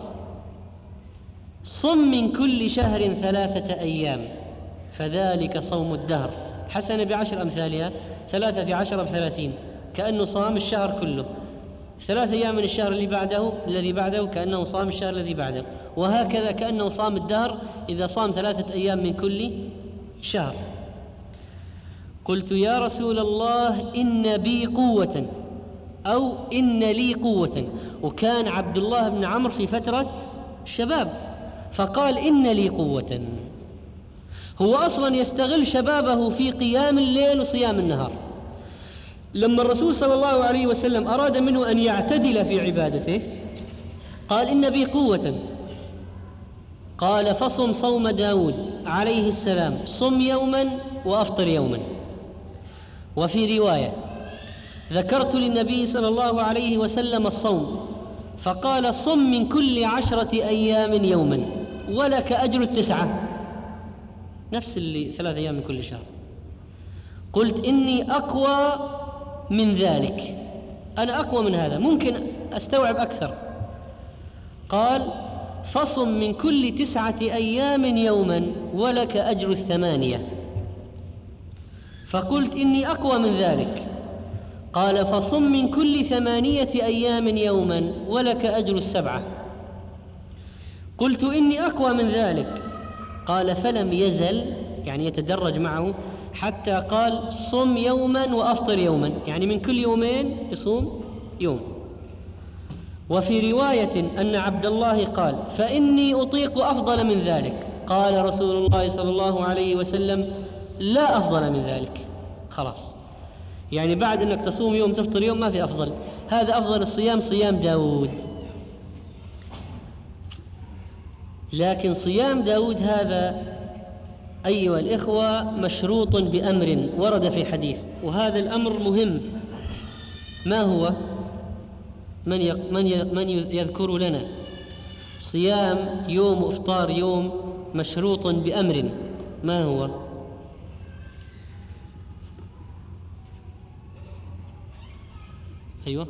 صم من كل شهر ثلاثة أيام فذلك صوم الدهر. حسنة بعشر أمثالها، ثلاثة في عشرة بثلاثين، كأنه صام الشهر كله. ثلاثة أيام من الشهر اللي بعده الذي بعده كأنه صام الشهر الذي بعده، وهكذا كأنه صام الدهر إذا صام ثلاثة أيام من كل شهر. قلت يا رسول الله إن بي قوة أو إن لي قوة، وكان عبد الله بن عمرو في فترة شباب، فقال إن لي قوة. هو أصلا يستغل شبابه في قيام الليل وصيام النهار. لما الرسول صلى الله عليه وسلم أراد منه أن يعتدل في عبادته قال إن بي قوة. قال فصم صوم داود عليه السلام، صم يوما وأفطر يوما. وفي رواية ذكرت للنبي صلى الله عليه وسلم الصوم فقال صم من كل عشرة أيام يوما ولك أجر التسعة، نفس اللي ثلاثة أيام من كل شهر. قلت إني أقوى من ذلك، أنا أقوى من هذا، ممكن أستوعب أكثر. قال فصم من كل تسعة أيام يوما ولك أجر الثمانية. فقلت إني أقوى من ذلك. قال فصم من كل ثمانية أيام يوما ولك أجر السبعة. قلت إني أقوى من ذلك. قال فلم يزل، يعني يتدرج معه حتى قال صم يوما وأفطر يوما، يعني من كل يومين يصوم يوم. وفي رواية أن عبد الله قال فإني أطيق أفضل من ذلك. قال رسول الله صلى الله عليه وسلم لا أفضل من ذلك، خلاص، يعني بعد أنك تصوم يوم تفطر يوم ما في أفضل، هذا أفضل الصيام صيام داود. لكن صيام داود هذا أيها الإخوة مشروط بأمر ورد في حديث، وهذا الأمر مهم. ما هو؟ من يق... من ي... من يذكر لنا صيام يوم وإفطار يوم مشروط بأمر، ما هو؟ أيوة.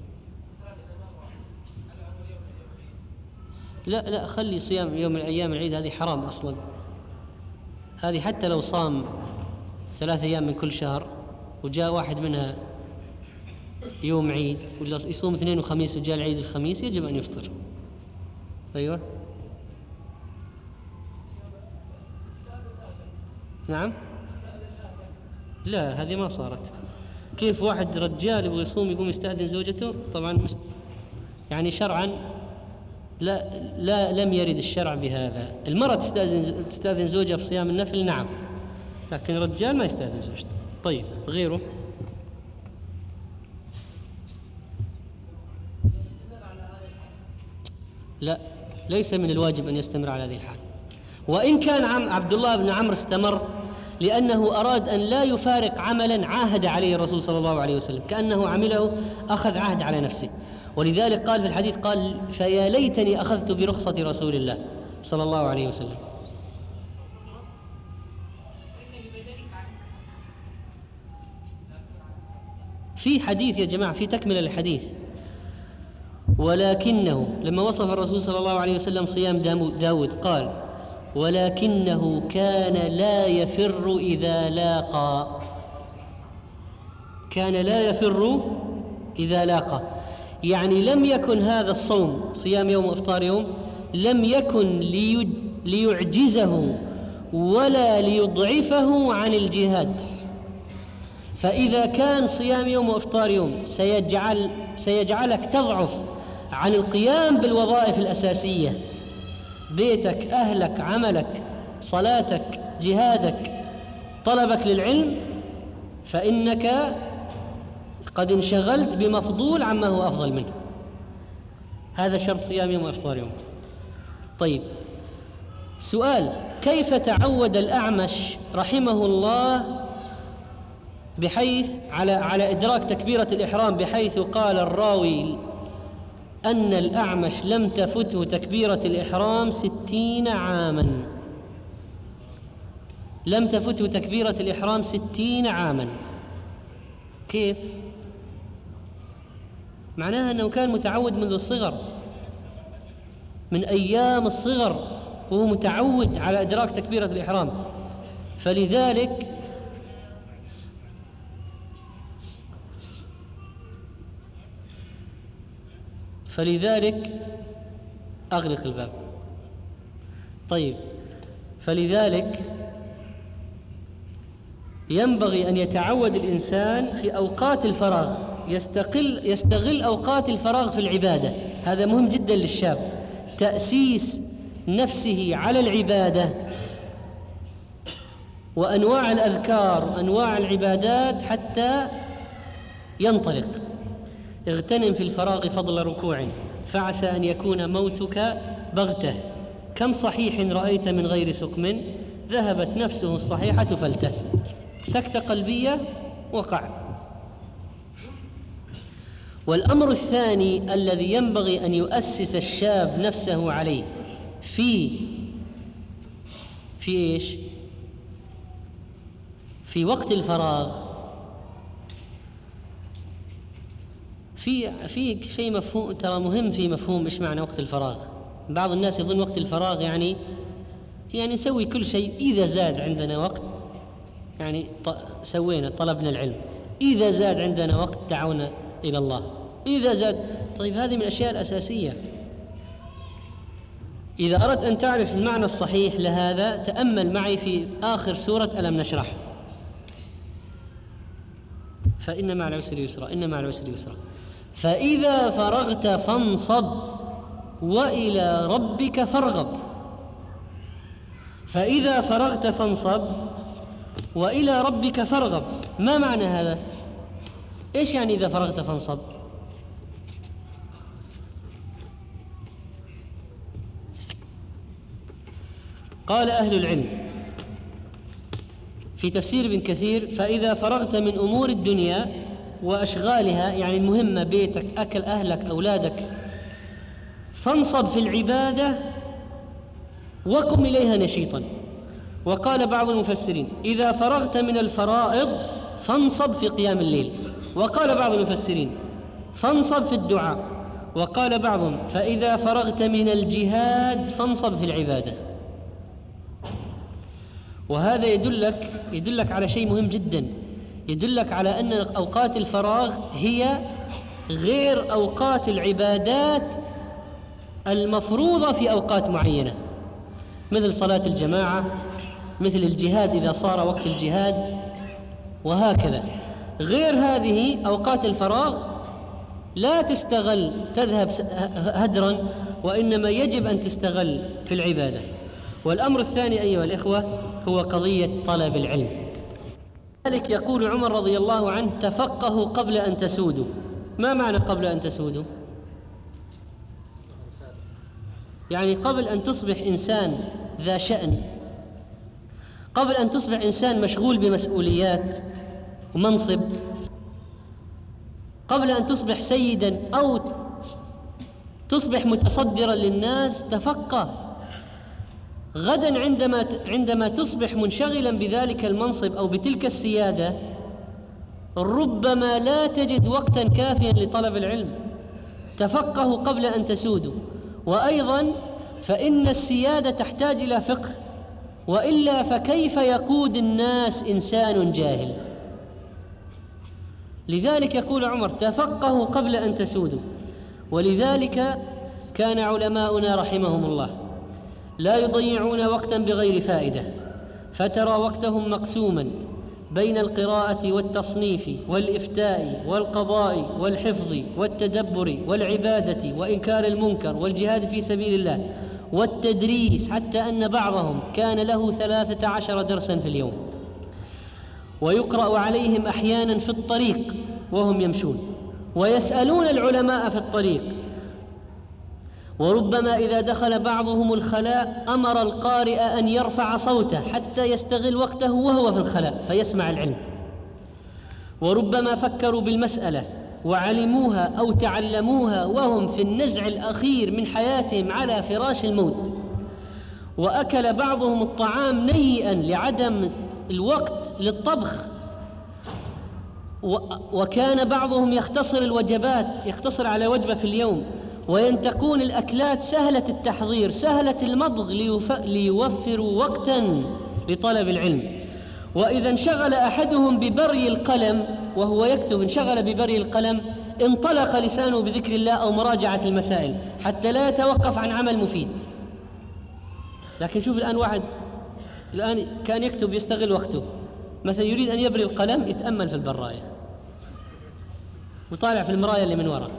لا لا خلي صيام يوم من أيام العيد، هذه حرام أصلا، هذه حتى لو صام ثلاثة أيام من كل شهر وجاء واحد منها يوم عيد، ولا يصوم اثنين وخميس وجاء العيد الخميس، يجب أن يفطر. أيوة. نعم. لا هذه ما صارت. كيف واحد رجال يبغى يصوم يقوم يستأذن زوجته؟ طبعا مست... يعني شرعا لا لا لم يرد الشرع بهذا. المرأة تستأذن تستأذن زوجها في صيام النفل نعم، لكن الرجال ما يستأذن زوجته. طيب غيره؟ لا، ليس من الواجب أن يستمر على هذه الحال. وإن كان عم عبد الله بن عمرو استمر لأنه أراد أن لا يفارق عملا عاهد عليه الرسول صلى الله عليه وسلم، كأنه عمله أخذ عهد على نفسه، ولذلك قال في الحديث قال فيا ليتني أخذت برخصة رسول الله صلى الله عليه وسلم. في حديث يا جماعة، في تكملة الحديث، ولكنه لما وصف الرسول صلى الله عليه وسلم صيام داود قال ولكنه كان لا يفر إذا لاقى، كان لا يفر إذا لاقى، يعني لم يكن هذا الصوم صيام يوم وإفطار يوم لم يكن ليعجزه ولا ليضعفه عن الجهاد. فإذا كان صيام يوم وإفطار يوم سيجعل سيجعلك تضعف عن القيام بالوظائف الأساسية، بيتك، أهلك، عملك، صلاتك، جهادك، طلبك للعلم، فإنك قد انشغلت بمفضول عما هو أفضل منه. هذا شرط صيام يوم وإفطار يوم. طيب سؤال: كيف تعود الأعمش رحمه الله بحيث على على إدراك تكبيرة الإحرام، بحيث قال الراوي أن الأعمش لم تفته تكبيرة الإحرام ستين عاما؟ لم تفته تكبيرة الإحرام ستين عاما. كيف؟ معناها أنه كان متعود منذ الصغر، من أيام الصغر وهو متعود على إدراك تكبيرة الإحرام، فلذلك فلذلك أغلق الباب. طيب، فلذلك ينبغي أن يتعود الإنسان في أوقات الفراغ، يستقل يستغل أوقات الفراغ في العبادة. هذا مهم جدا للشاب، تأسيس نفسه على العبادة وأنواع الأذكار، أنواع العبادات، حتى ينطلق. اغتنم في الفراغ فضل ركوع، فعسى أن يكون موتك بغتة. كم صحيح رأيت من غير سقم، ذهبت نفسه الصحيحة فلته. سكتة قلبية وقع. والأمر الثاني الذي ينبغي أن يؤسس الشاب نفسه عليه في في إيش؟ في وقت الفراغ، في في شيء مفهوم ترى مهم في مفهوم إيش معنى وقت الفراغ. بعض الناس يظن وقت الفراغ يعني يعني نسوي كل شيء، إذا زاد عندنا وقت يعني سوينا طلبنا العلم، إذا زاد عندنا وقت دعونا إلى الله، إذا زاد. طيب، هذه من الأشياء الأساسية. إذا أردت أن تعرف المعنى الصحيح لهذا تأمل معي في آخر سورة ألم نشرح، فإن مع العسر يسرا، إن مع العسر يسرا، فإذا فرغت فانصب وإلى ربك فارغب. فإذا فرغت فانصب وإلى ربك فارغب، ما معنى هذا؟ إيش يعني إذا فرغت فانصب؟ قال أهل العلم في تفسير ابن كثير: فإذا فرغت من أمور الدنيا وأشغالها، يعني المهمة، بيتك، أكل أهلك، أولادك، فانصب في العبادة وقم إليها نشيطا. وقال بعض المفسرين: إذا فرغت من الفرائض فانصب في قيام الليل. وقال بعض المفسرين: فانصب في الدعاء. وقال بعضهم: فإذا فرغت من الجهاد فانصب في العبادة. وهذا يدلك يدلك على شيء مهم جدا، يدلك على أن أوقات الفراغ هي غير أوقات العبادات المفروضة في أوقات معينة، مثل صلاة الجماعة، مثل الجهاد إذا صار وقت الجهاد، وهكذا. غير هذه أوقات الفراغ لا تستغل تذهب هدرا، وإنما يجب أن تستغل في العبادة. والأمر الثاني أيها الإخوة هو قضية طلب العلم. لذلك يقول عمر رضي الله عنه: تفقهوا قبل أن تسودوا. ما معنى قبل أن تسودوا؟ يعني قبل أن تصبح إنسان ذا شأن، قبل أن تصبح إنسان مشغول بمسؤوليات ومنصب، قبل أن تصبح سيدا أو تصبح متصدرا للناس، تفقه. غدا عندما عندما تصبح منشغلا بذلك المنصب أو بتلك السيادة، ربما لا تجد وقتا كافيا لطلب العلم. تفقهوا قبل أن تسودوا. وأيضا فإن السيادة تحتاج إلى فقه، وإلا فكيف يقود الناس إنسان جاهل؟ لذلك يقول عمر: تفقهوا قبل أن تسودوا. ولذلك كان علماؤنا رحمهم الله لا يضيعون وقتا بغير فائدة، فترى وقتهم مقسوما بين القراءة والتصنيف والإفتاء والقضاء والحفظ والتدبر والعبادة وإنكار المنكر والجهاد في سبيل الله والتدريس، حتى أن بعضهم كان له ثلاثة عشر درسا في اليوم، ويقرأ عليهم أحيانا في الطريق وهم يمشون، ويسألون العلماء في الطريق. وربما إذا دخل بعضهم الخلاء أمر القارئ أن يرفع صوته حتى يستغل وقته وهو في الخلاء فيسمع العلم. وربما فكروا بالمسألة وعلموها أو تعلموها وهم في النزع الأخير من حياتهم على فراش الموت. وأكل بعضهم الطعام نيئا لعدم الوقت للطبخ، وكان بعضهم يختصر الوجبات، يختصر على وجبة في اليوم، وينتقون الأكلات سهلة التحضير سهلة المضغ ليوفروا وقتا لطلب العلم. وإذا انشغل أحدهم ببري القلم وهو يكتب، انشغل ببري القلم، انطلق لسانه بذكر الله أو مراجعة المسائل حتى لا يتوقف عن عمل مفيد. لكن شوف الآن واحد الآن كان يكتب يستغل وقته، مثلا يريد أن يبري القلم يتأمل في البراية وطالع في المراية اللي من وراء.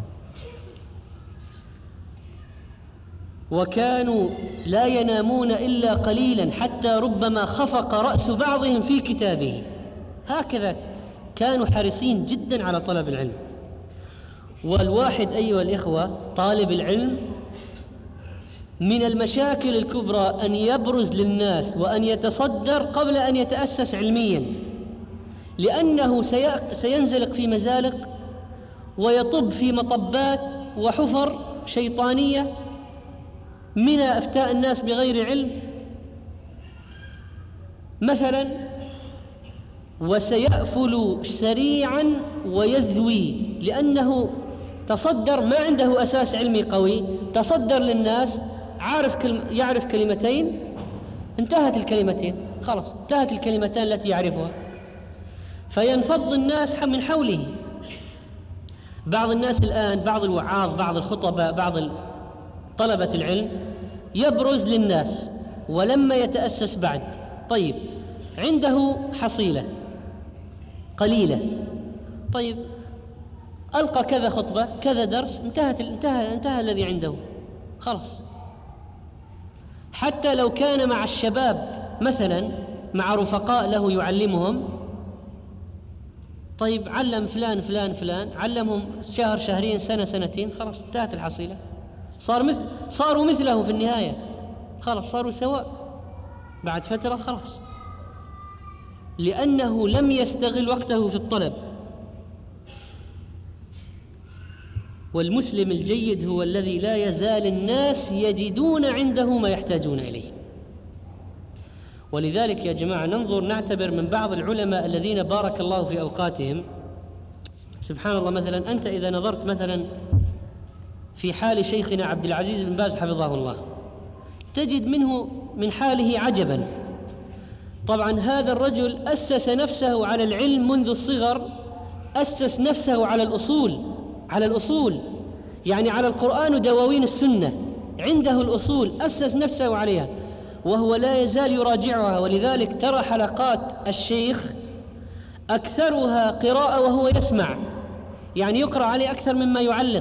وكانوا لا ينامون إلا قليلا حتى ربما خفق رأس بعضهم في كتابه. هكذا كانوا حريصين جدا على طلب العلم. والواحد أيها الإخوة طالب العلم من المشاكل الكبرى أن يبرز للناس وأن يتصدر قبل أن يتأسس علميا، لأنه سينزلق في مزالق ويطب في مطبات وحفر شيطانية من أفتاء الناس بغير علم مثلا، وسيأفل سريعا ويذوي لأنه تصدر ما عنده أساس علمي قوي، تصدر للناس عارف كلم يعرف كلمتين، انتهت الكلمتين خلاص، انتهت الكلمتان التي يعرفها، فينفض الناس من حوله. بعض الناس الآن، بعض الوعاظ، بعض الخطباء، بعض طلبة العلم يبرز للناس ولما يتأسس بعد، طيب عنده حصيلة قليلة، طيب ألقى كذا خطبة كذا درس، انتهت انتهى انتهى الذي عنده خلاص. حتى لو كان مع الشباب مثلا مع رفقاء له يعلمهم، طيب علم فلان فلان فلان، علمهم شهر شهرين سنة سنتين، خلاص انتهت الحصيلة، صار مثل صاروا مثله في النهاية، خلاص صاروا سواء بعد فترة خلاص، لأنه لم يستغل وقته في الطلب. والمسلم الجيد هو الذي لا يزال الناس يجدون عنده ما يحتاجون إليه. ولذلك يا جماعة ننظر نعتبر من بعض العلماء الذين بارك الله في أوقاتهم، سبحان الله، مثلا أنت إذا نظرت مثلا في حال شيخنا عبد العزيز بن باز حفظه الله تجد منه من حاله عجبا. طبعا هذا الرجل أسس نفسه على العلم منذ الصغر، أسس نفسه على الأصول، على الأصول يعني على القرآن ودواوين السنة، عنده الأصول أسس نفسه عليها وهو لا يزال يراجعها. ولذلك ترى حلقات الشيخ أكثرها قراءة وهو يسمع، يعني يقرأ عليه أكثر مما يعلق،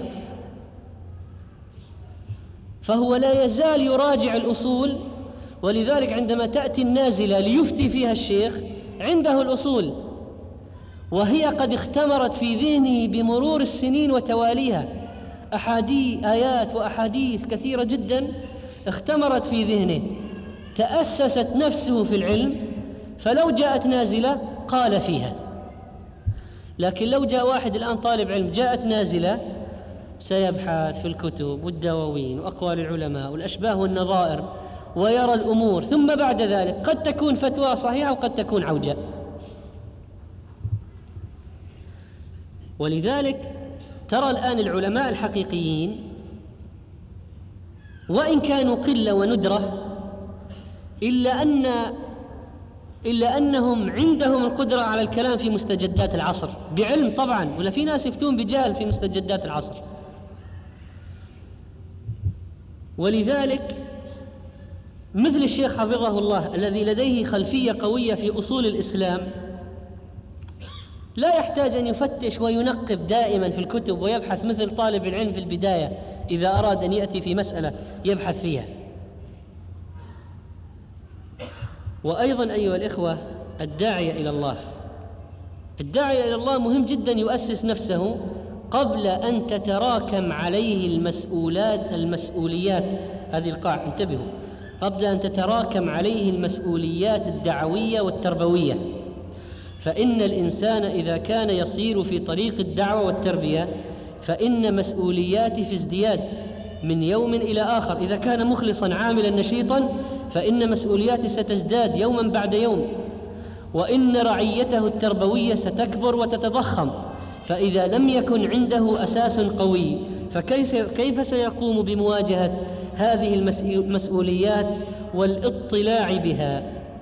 فهو لا يزال يراجع الأصول. ولذلك عندما تأتي النازلة ليفتي فيها الشيخ عنده الأصول، وهي قد اختمرت في ذهنه بمرور السنين وتواليها، أحاديث آيات وأحاديث كثيرة جدا اختمرت في ذهنه، تأسست نفسه في العلم، فلو جاءت نازلة قال فيها. لكن لو جاء واحد الآن طالب علم جاءت نازلة سيبحث في الكتب والدواوين وأقوال العلماء والأشباه والنظائر ويرى الأمور، ثم بعد ذلك قد تكون فتوى صحيحة وقد تكون عوجاء. ولذلك ترى الآن العلماء الحقيقيين وإن كانوا قلة وندرة إلا أن إلا أنهم عندهم القدرة على الكلام في مستجدات العصر بعلم طبعا، ولا في ناس يفتون بجهل في مستجدات العصر. ولذلك مثل الشيخ حفظه الله الذي لديه خلفية قوية في أصول الإسلام لا يحتاج أن يفتش وينقب دائما في الكتب ويبحث مثل طالب العلم في البداية إذا أراد أن يأتي في مسألة يبحث فيها. وأيضا أيها الإخوة الداعية إلى الله، الداعية إلى الله مهم جدا يؤسس نفسه قبل أن تتراكم عليه المسؤولات المسؤوليات هذه القاعدة، انتبهوا، قبل أن تتراكم عليه المسؤوليات الدعوية والتربوية. فإن الإنسان إذا كان يسير في طريق الدعوة والتربية فإن مسؤولياته في ازدياد، من يوم إلى آخر. إذا كان مخلصا عاملا نشيطا فإن مسؤولياته ستزداد يوما بعد يوم، وإن رعيته التربوية ستكبر وتتضخم. فإذا لم يكن عنده أساس قوي فكيف سيقوم بمواجهة هذه المسؤوليات والاطلاع بها؟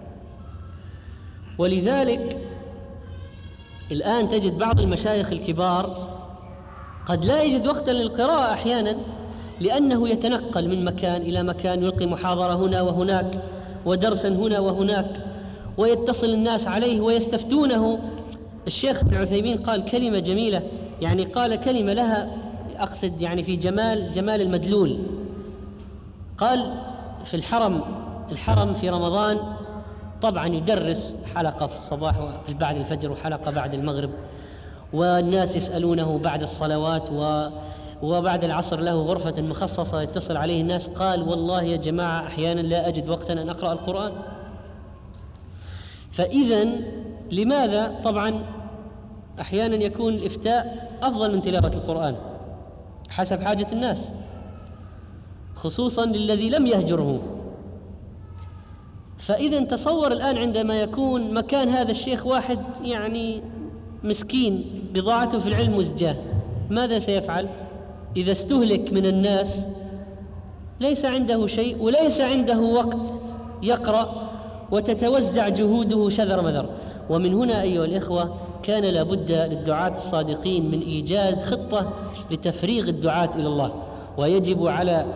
ولذلك الآن تجد بعض المشايخ الكبار قد لا يجد وقتا للقراءة أحيانا، لأنه يتنقل من مكان إلى مكان، يلقي محاضرة هنا وهناك ودرسا هنا وهناك، ويتصل الناس عليه ويستفتونه. الشيخ ابن عثيمين قال كلمة جميلة، يعني قال كلمة لها أقصد يعني في جمال جمال المدلول. قال في الحرم الحرم في رمضان طبعا يدرس حلقة في الصباح بعد الفجر وحلقة بعد المغرب، والناس يسألونه بعد الصلوات، و وبعد العصر له غرفة مخصصة يتصل عليه الناس. قال والله يا جماعة أحيانا لا أجد وقتا أن أقرأ القرآن. فإذا لماذا؟ طبعا أحيانا يكون الإفتاء أفضل من تلاوة القرآن حسب حاجة الناس، خصوصا للذي لم يهجره. فإذا تصور الآن عندما يكون مكان هذا الشيخ واحد يعني مسكين بضاعته في العلم مزجاة، ماذا سيفعل؟ إذا استهلك من الناس ليس عنده شيء وليس عنده وقت يقرأ، وتتوزع جهوده شذر مذر. ومن هنا أيها الإخوة كان لابد للدعاة الصادقين من إيجاد خطة لتفريغ الدعاة إلى الله. ويجب على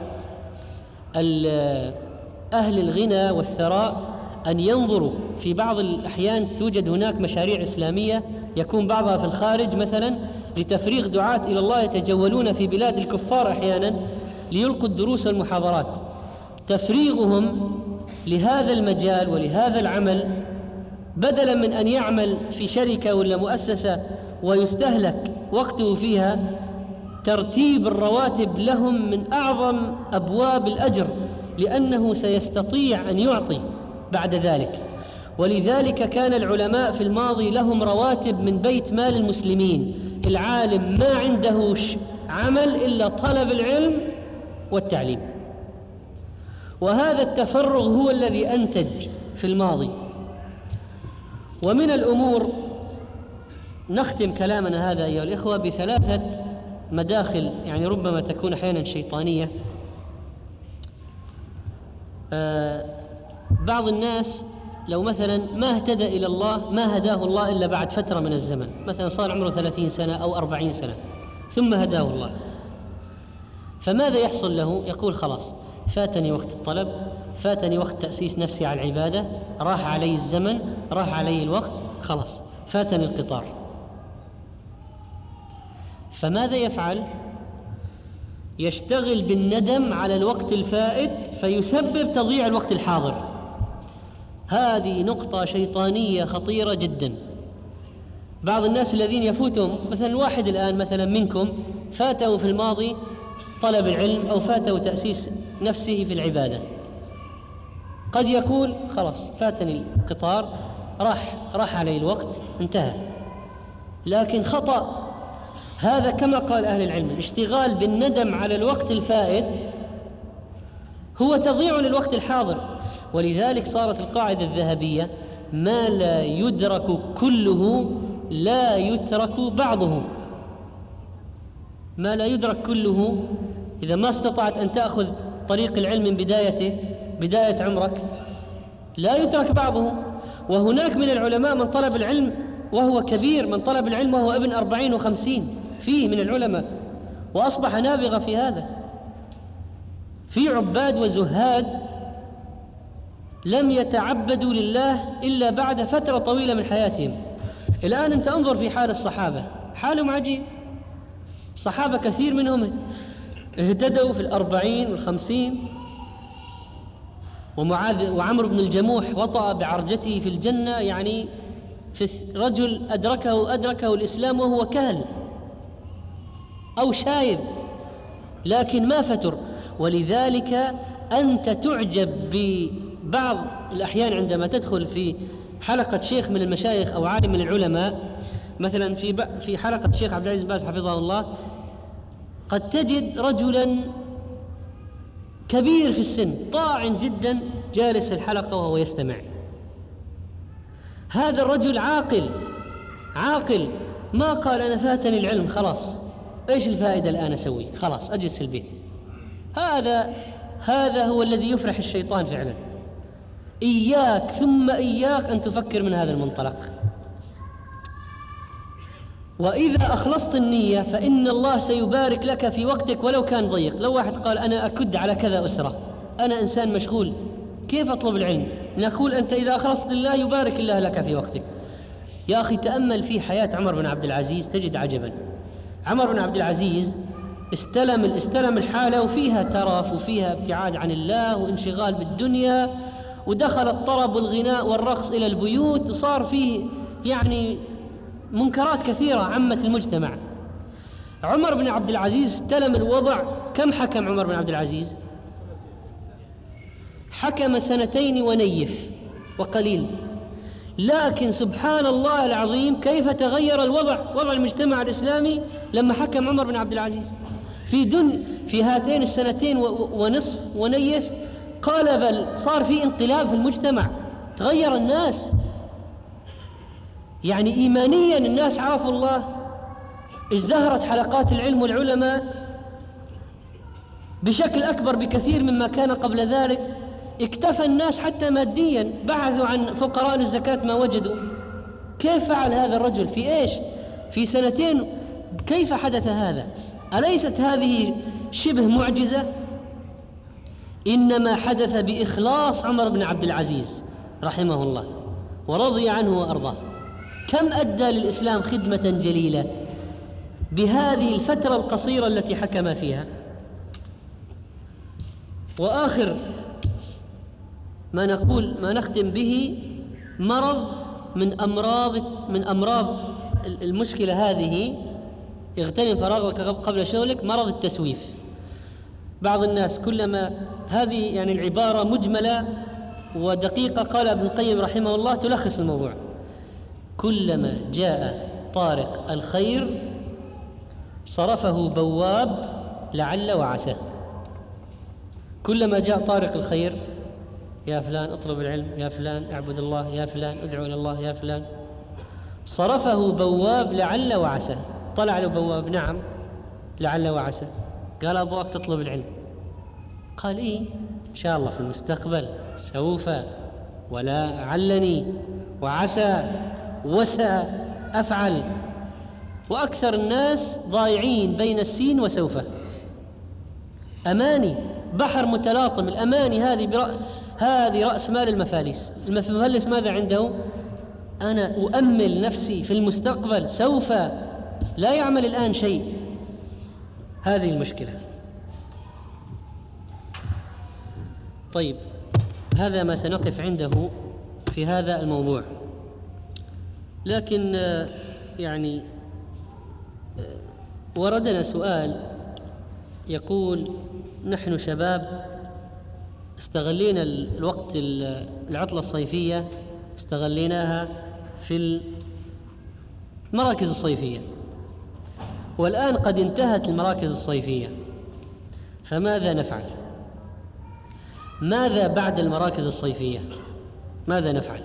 أهل الغنى والثراء أن ينظروا. في بعض الأحيان توجد هناك مشاريع إسلامية يكون بعضها في الخارج مثلا لتفريغ دعاة إلى الله، يتجولون في بلاد الكفار أحيانا ليلقوا الدروس والمحاضرات. تفريغهم لهذا المجال ولهذا العمل بدلا من أن يعمل في شركة ولا مؤسسة ويستهلك وقته فيها، ترتيب الرواتب لهم من أعظم أبواب الأجر، لأنه سيستطيع أن يعطي بعد ذلك. ولذلك كان العلماء في الماضي لهم رواتب من بيت مال المسلمين. العالم ما عنده عمل إلا طلب العلم والتعليم، وهذا التفرغ هو الذي أنتج في الماضي. ومن الأمور نختم كلامنا هذا أيها الإخوة بثلاثة مداخل يعني ربما تكون أحيانا شيطانية. آه بعض الناس لو مثلا ما اهتدى إلى الله ما هداه الله إلا بعد فترة من الزمن، مثلا صار عمره ثلاثين سنة أو أربعين سنة ثم هداه الله، فماذا يحصل له؟ يقول خلاص فاتني وقت الطلب، فاتني وقت تأسيس نفسي على العبادة، راح علي الزمن، راح علي الوقت، خلاص فاتني القطار. فماذا يفعل؟ يشتغل بالندم على الوقت الفائت فيسبب تضييع الوقت الحاضر. هذه نقطة شيطانية خطيرة جدا. بعض الناس الذين يفوتهم مثلا الواحد الآن مثلا منكم فاته في الماضي طلب العلم أو فاته تأسيس نفسه في العبادة، قد يقول خلاص فاتني القطار، راح راح علي الوقت، انتهى. لكن خطأ هذا. كما قال أهل العلم الاشتغال بالندم على الوقت الفائت هو تضييع للوقت الحاضر. ولذلك صارت القاعدة الذهبية: ما لا يدرك كله لا يترك بعضه. ما لا يدرك كله، إذا ما استطعت أن تأخذ طريق العلم من بدايته بداية عمرك لا يترك بعضه. وهناك من العلماء من طلب العلم وهو كبير، من طلب العلم وهو ابن أربعين وخمسين، فيه من العلماء وأصبح نابغة في هذا. في عباد وزهاد لم يتعبدوا لله إلا بعد فترة طويلة من حياتهم. الآن أنت انظر في حال الصحابة، حالهم عجيب. الصحابة كثير منهم اهتدوا في الأربعين والخمسين، ومعاذ وعمر بن الجموح وطأ بعرجته في الجنة، يعني في رجل أدركه أدركه الإسلام وهو كهل أو شايب، لكن ما فتر. ولذلك أنت تعجب ببعض الأحيان عندما تدخل في حلقة شيخ من المشايخ أو عالم من العلماء، مثلا في في حلقة الشيخ عبد العزيز باز حفظه الله، قد تجد رجلا كبير في السن طاعن جدا جالس في الحلقة وهو يستمع. هذا الرجل عاقل عاقل ما قال أنا فاتني العلم خلاص إيش الفائدة الآن أسوي خلاص أجلس في البيت. هذا هذا هو الذي يفرح الشيطان فعلا. إياك ثم إياك أن تفكر من هذا المنطلق. وإذا أخلصت النية فإن الله سيبارك لك في وقتك ولو كان ضيق. لو واحد قال أنا أكد على كذا أسرة، أنا إنسان مشغول، كيف أطلب العلم؟ نقول أنت إذا أخلصت لله يبارك الله لك في وقتك. يا أخي تأمل في حياة عمر بن عبد العزيز تجد عجبا. عمر بن عبد العزيز استلم استلم الحالة وفيها ترف وفيها ابتعاد عن الله وانشغال بالدنيا، ودخل الطرب والغناء والرقص إلى البيوت، وصار فيه يعني منكرات كثيرة عمت المجتمع. عمر بن عبد العزيز استلم الوضع. كم حكم عمر بن عبد العزيز؟ حكم سنتين ونيف وقليل. لكن سبحان الله العظيم كيف تغير الوضع، وضع المجتمع الإسلامي لما حكم عمر بن عبد العزيز. في دن في هاتين السنتين ونصف ونيف قال بل صار في انقلاب في المجتمع، تغير الناس، يعني إيمانيا الناس عرفوا الله، ازدهرت حلقات العلم والعلماء بشكل أكبر بكثير مما كان قبل ذلك. اكتفى الناس حتى ماديا، بحثوا عن فقراء الزكاة ما وجدوا. كيف فعل هذا الرجل؟ في إيش؟ في سنتين. كيف حدث هذا؟ أليست هذه شبه معجزة؟ إنما حدث بإخلاص عمر بن عبد العزيز رحمه الله ورضي عنه وأرضاه. كم أدى للإسلام خدمة جليلة بهذه الفترة القصيرة التي حكم فيها. وآخر ما نقول ما نختم به مرض من أمراض من أمراض المشكلة هذه، اغتنم فراغك قبل شغلك، مرض التسويف. بعض الناس كلما هذه يعني العبارة مجملة ودقيقة، قال ابن القيم رحمه الله تلخص الموضوع: كلما جاء طارق الخير صرفه بواب لعل وعسى. كلما جاء طارق الخير، يا فلان اطلب العلم، يا فلان اعبد الله، يا فلان ادعو الى الله، يا فلان، صرفه بواب لعل وعسى. طلع له بواب، نعم لعل وعسى، قال ابغاك تطلب العلم. قال ايه ان شاء الله في المستقبل، سوف، ولا علني، وعسى، وسى افعل. واكثر الناس ضايعين بين السين وسوف. اماني، بحر متلاطم. الاماني هذه برأ... هذه راس مال المفاليس. المفلس ماذا عنده؟ انا اؤمل نفسي في المستقبل، سوف، لا يعمل الان شيء. هذه المشكله. طيب، هذا ما سنقف عنده في هذا الموضوع. لكن يعني وردنا سؤال يقول: نحن شباب استغلينا الوقت العطلة الصيفية، استغليناها في المراكز الصيفية، والآن قد انتهت المراكز الصيفية، فماذا نفعل؟ ماذا بعد المراكز الصيفية؟ ماذا نفعل؟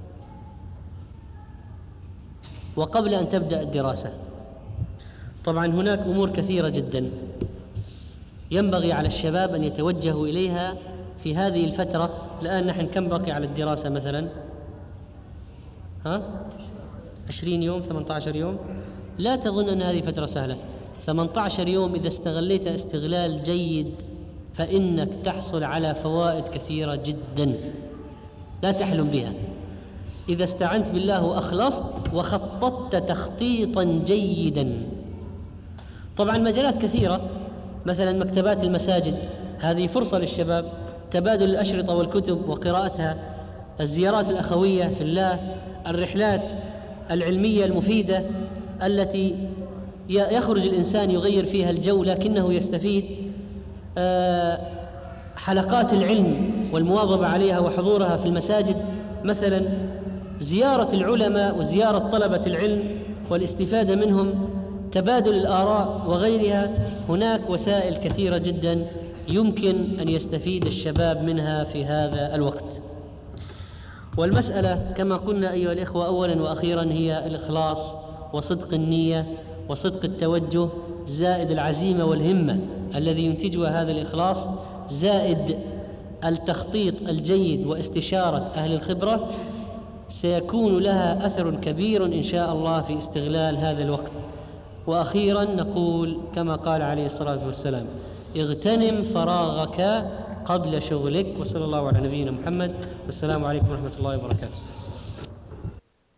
وقبل أن تبدأ الدراسة، طبعا هناك أمور كثيرة جدا ينبغي على الشباب أن يتوجهوا إليها في هذه الفترة. الآن نحن كم بقي على الدراسة مثلا؟ ها؟ عشرين يوم، ثمانية عشر يوم. لا تظن أن هذه فترة سهلة. ثمانية عشر يوم إذا استغليت استغلال جيد فإنك تحصل على فوائد كثيرة جدا لا تحلم بها، إذا استعنت بالله وأخلصت وخططت تخطيطا جيدا. طبعا مجالات كثيرة، مثلا مكتبات المساجد، هذه فرصة للشباب، تبادل الأشرطة والكتب وقراءتها، الزيارات الأخوية في الله، الرحلات العلمية المفيدة التي يخرج الإنسان يغير فيها الجو لكنه يستفيد، حلقات العلم والمواظبة عليها وحضورها في المساجد، مثلا زيارة العلماء وزيارة طلبة العلم والاستفادة منهم، تبادل الآراء وغيرها. هناك وسائل كثيرة جدا يمكن أن يستفيد الشباب منها في هذا الوقت. والمسألة كما قلنا أيها الإخوة أولا وأخيرا هي الإخلاص وصدق النية وصدق التوجه، زائد العزيمة والهمة الذي ينتجها هذا الإخلاص، زائد التخطيط الجيد واستشارة أهل الخبرة، سيكون لها أثر كبير إن شاء الله في استغلال هذا الوقت. وأخيرا نقول كما قال عليه الصلاة والسلام: اغتنم فراغك قبل شغلك. وصلى الله على نبينا محمد، والسلام عليكم ورحمة الله وبركاته.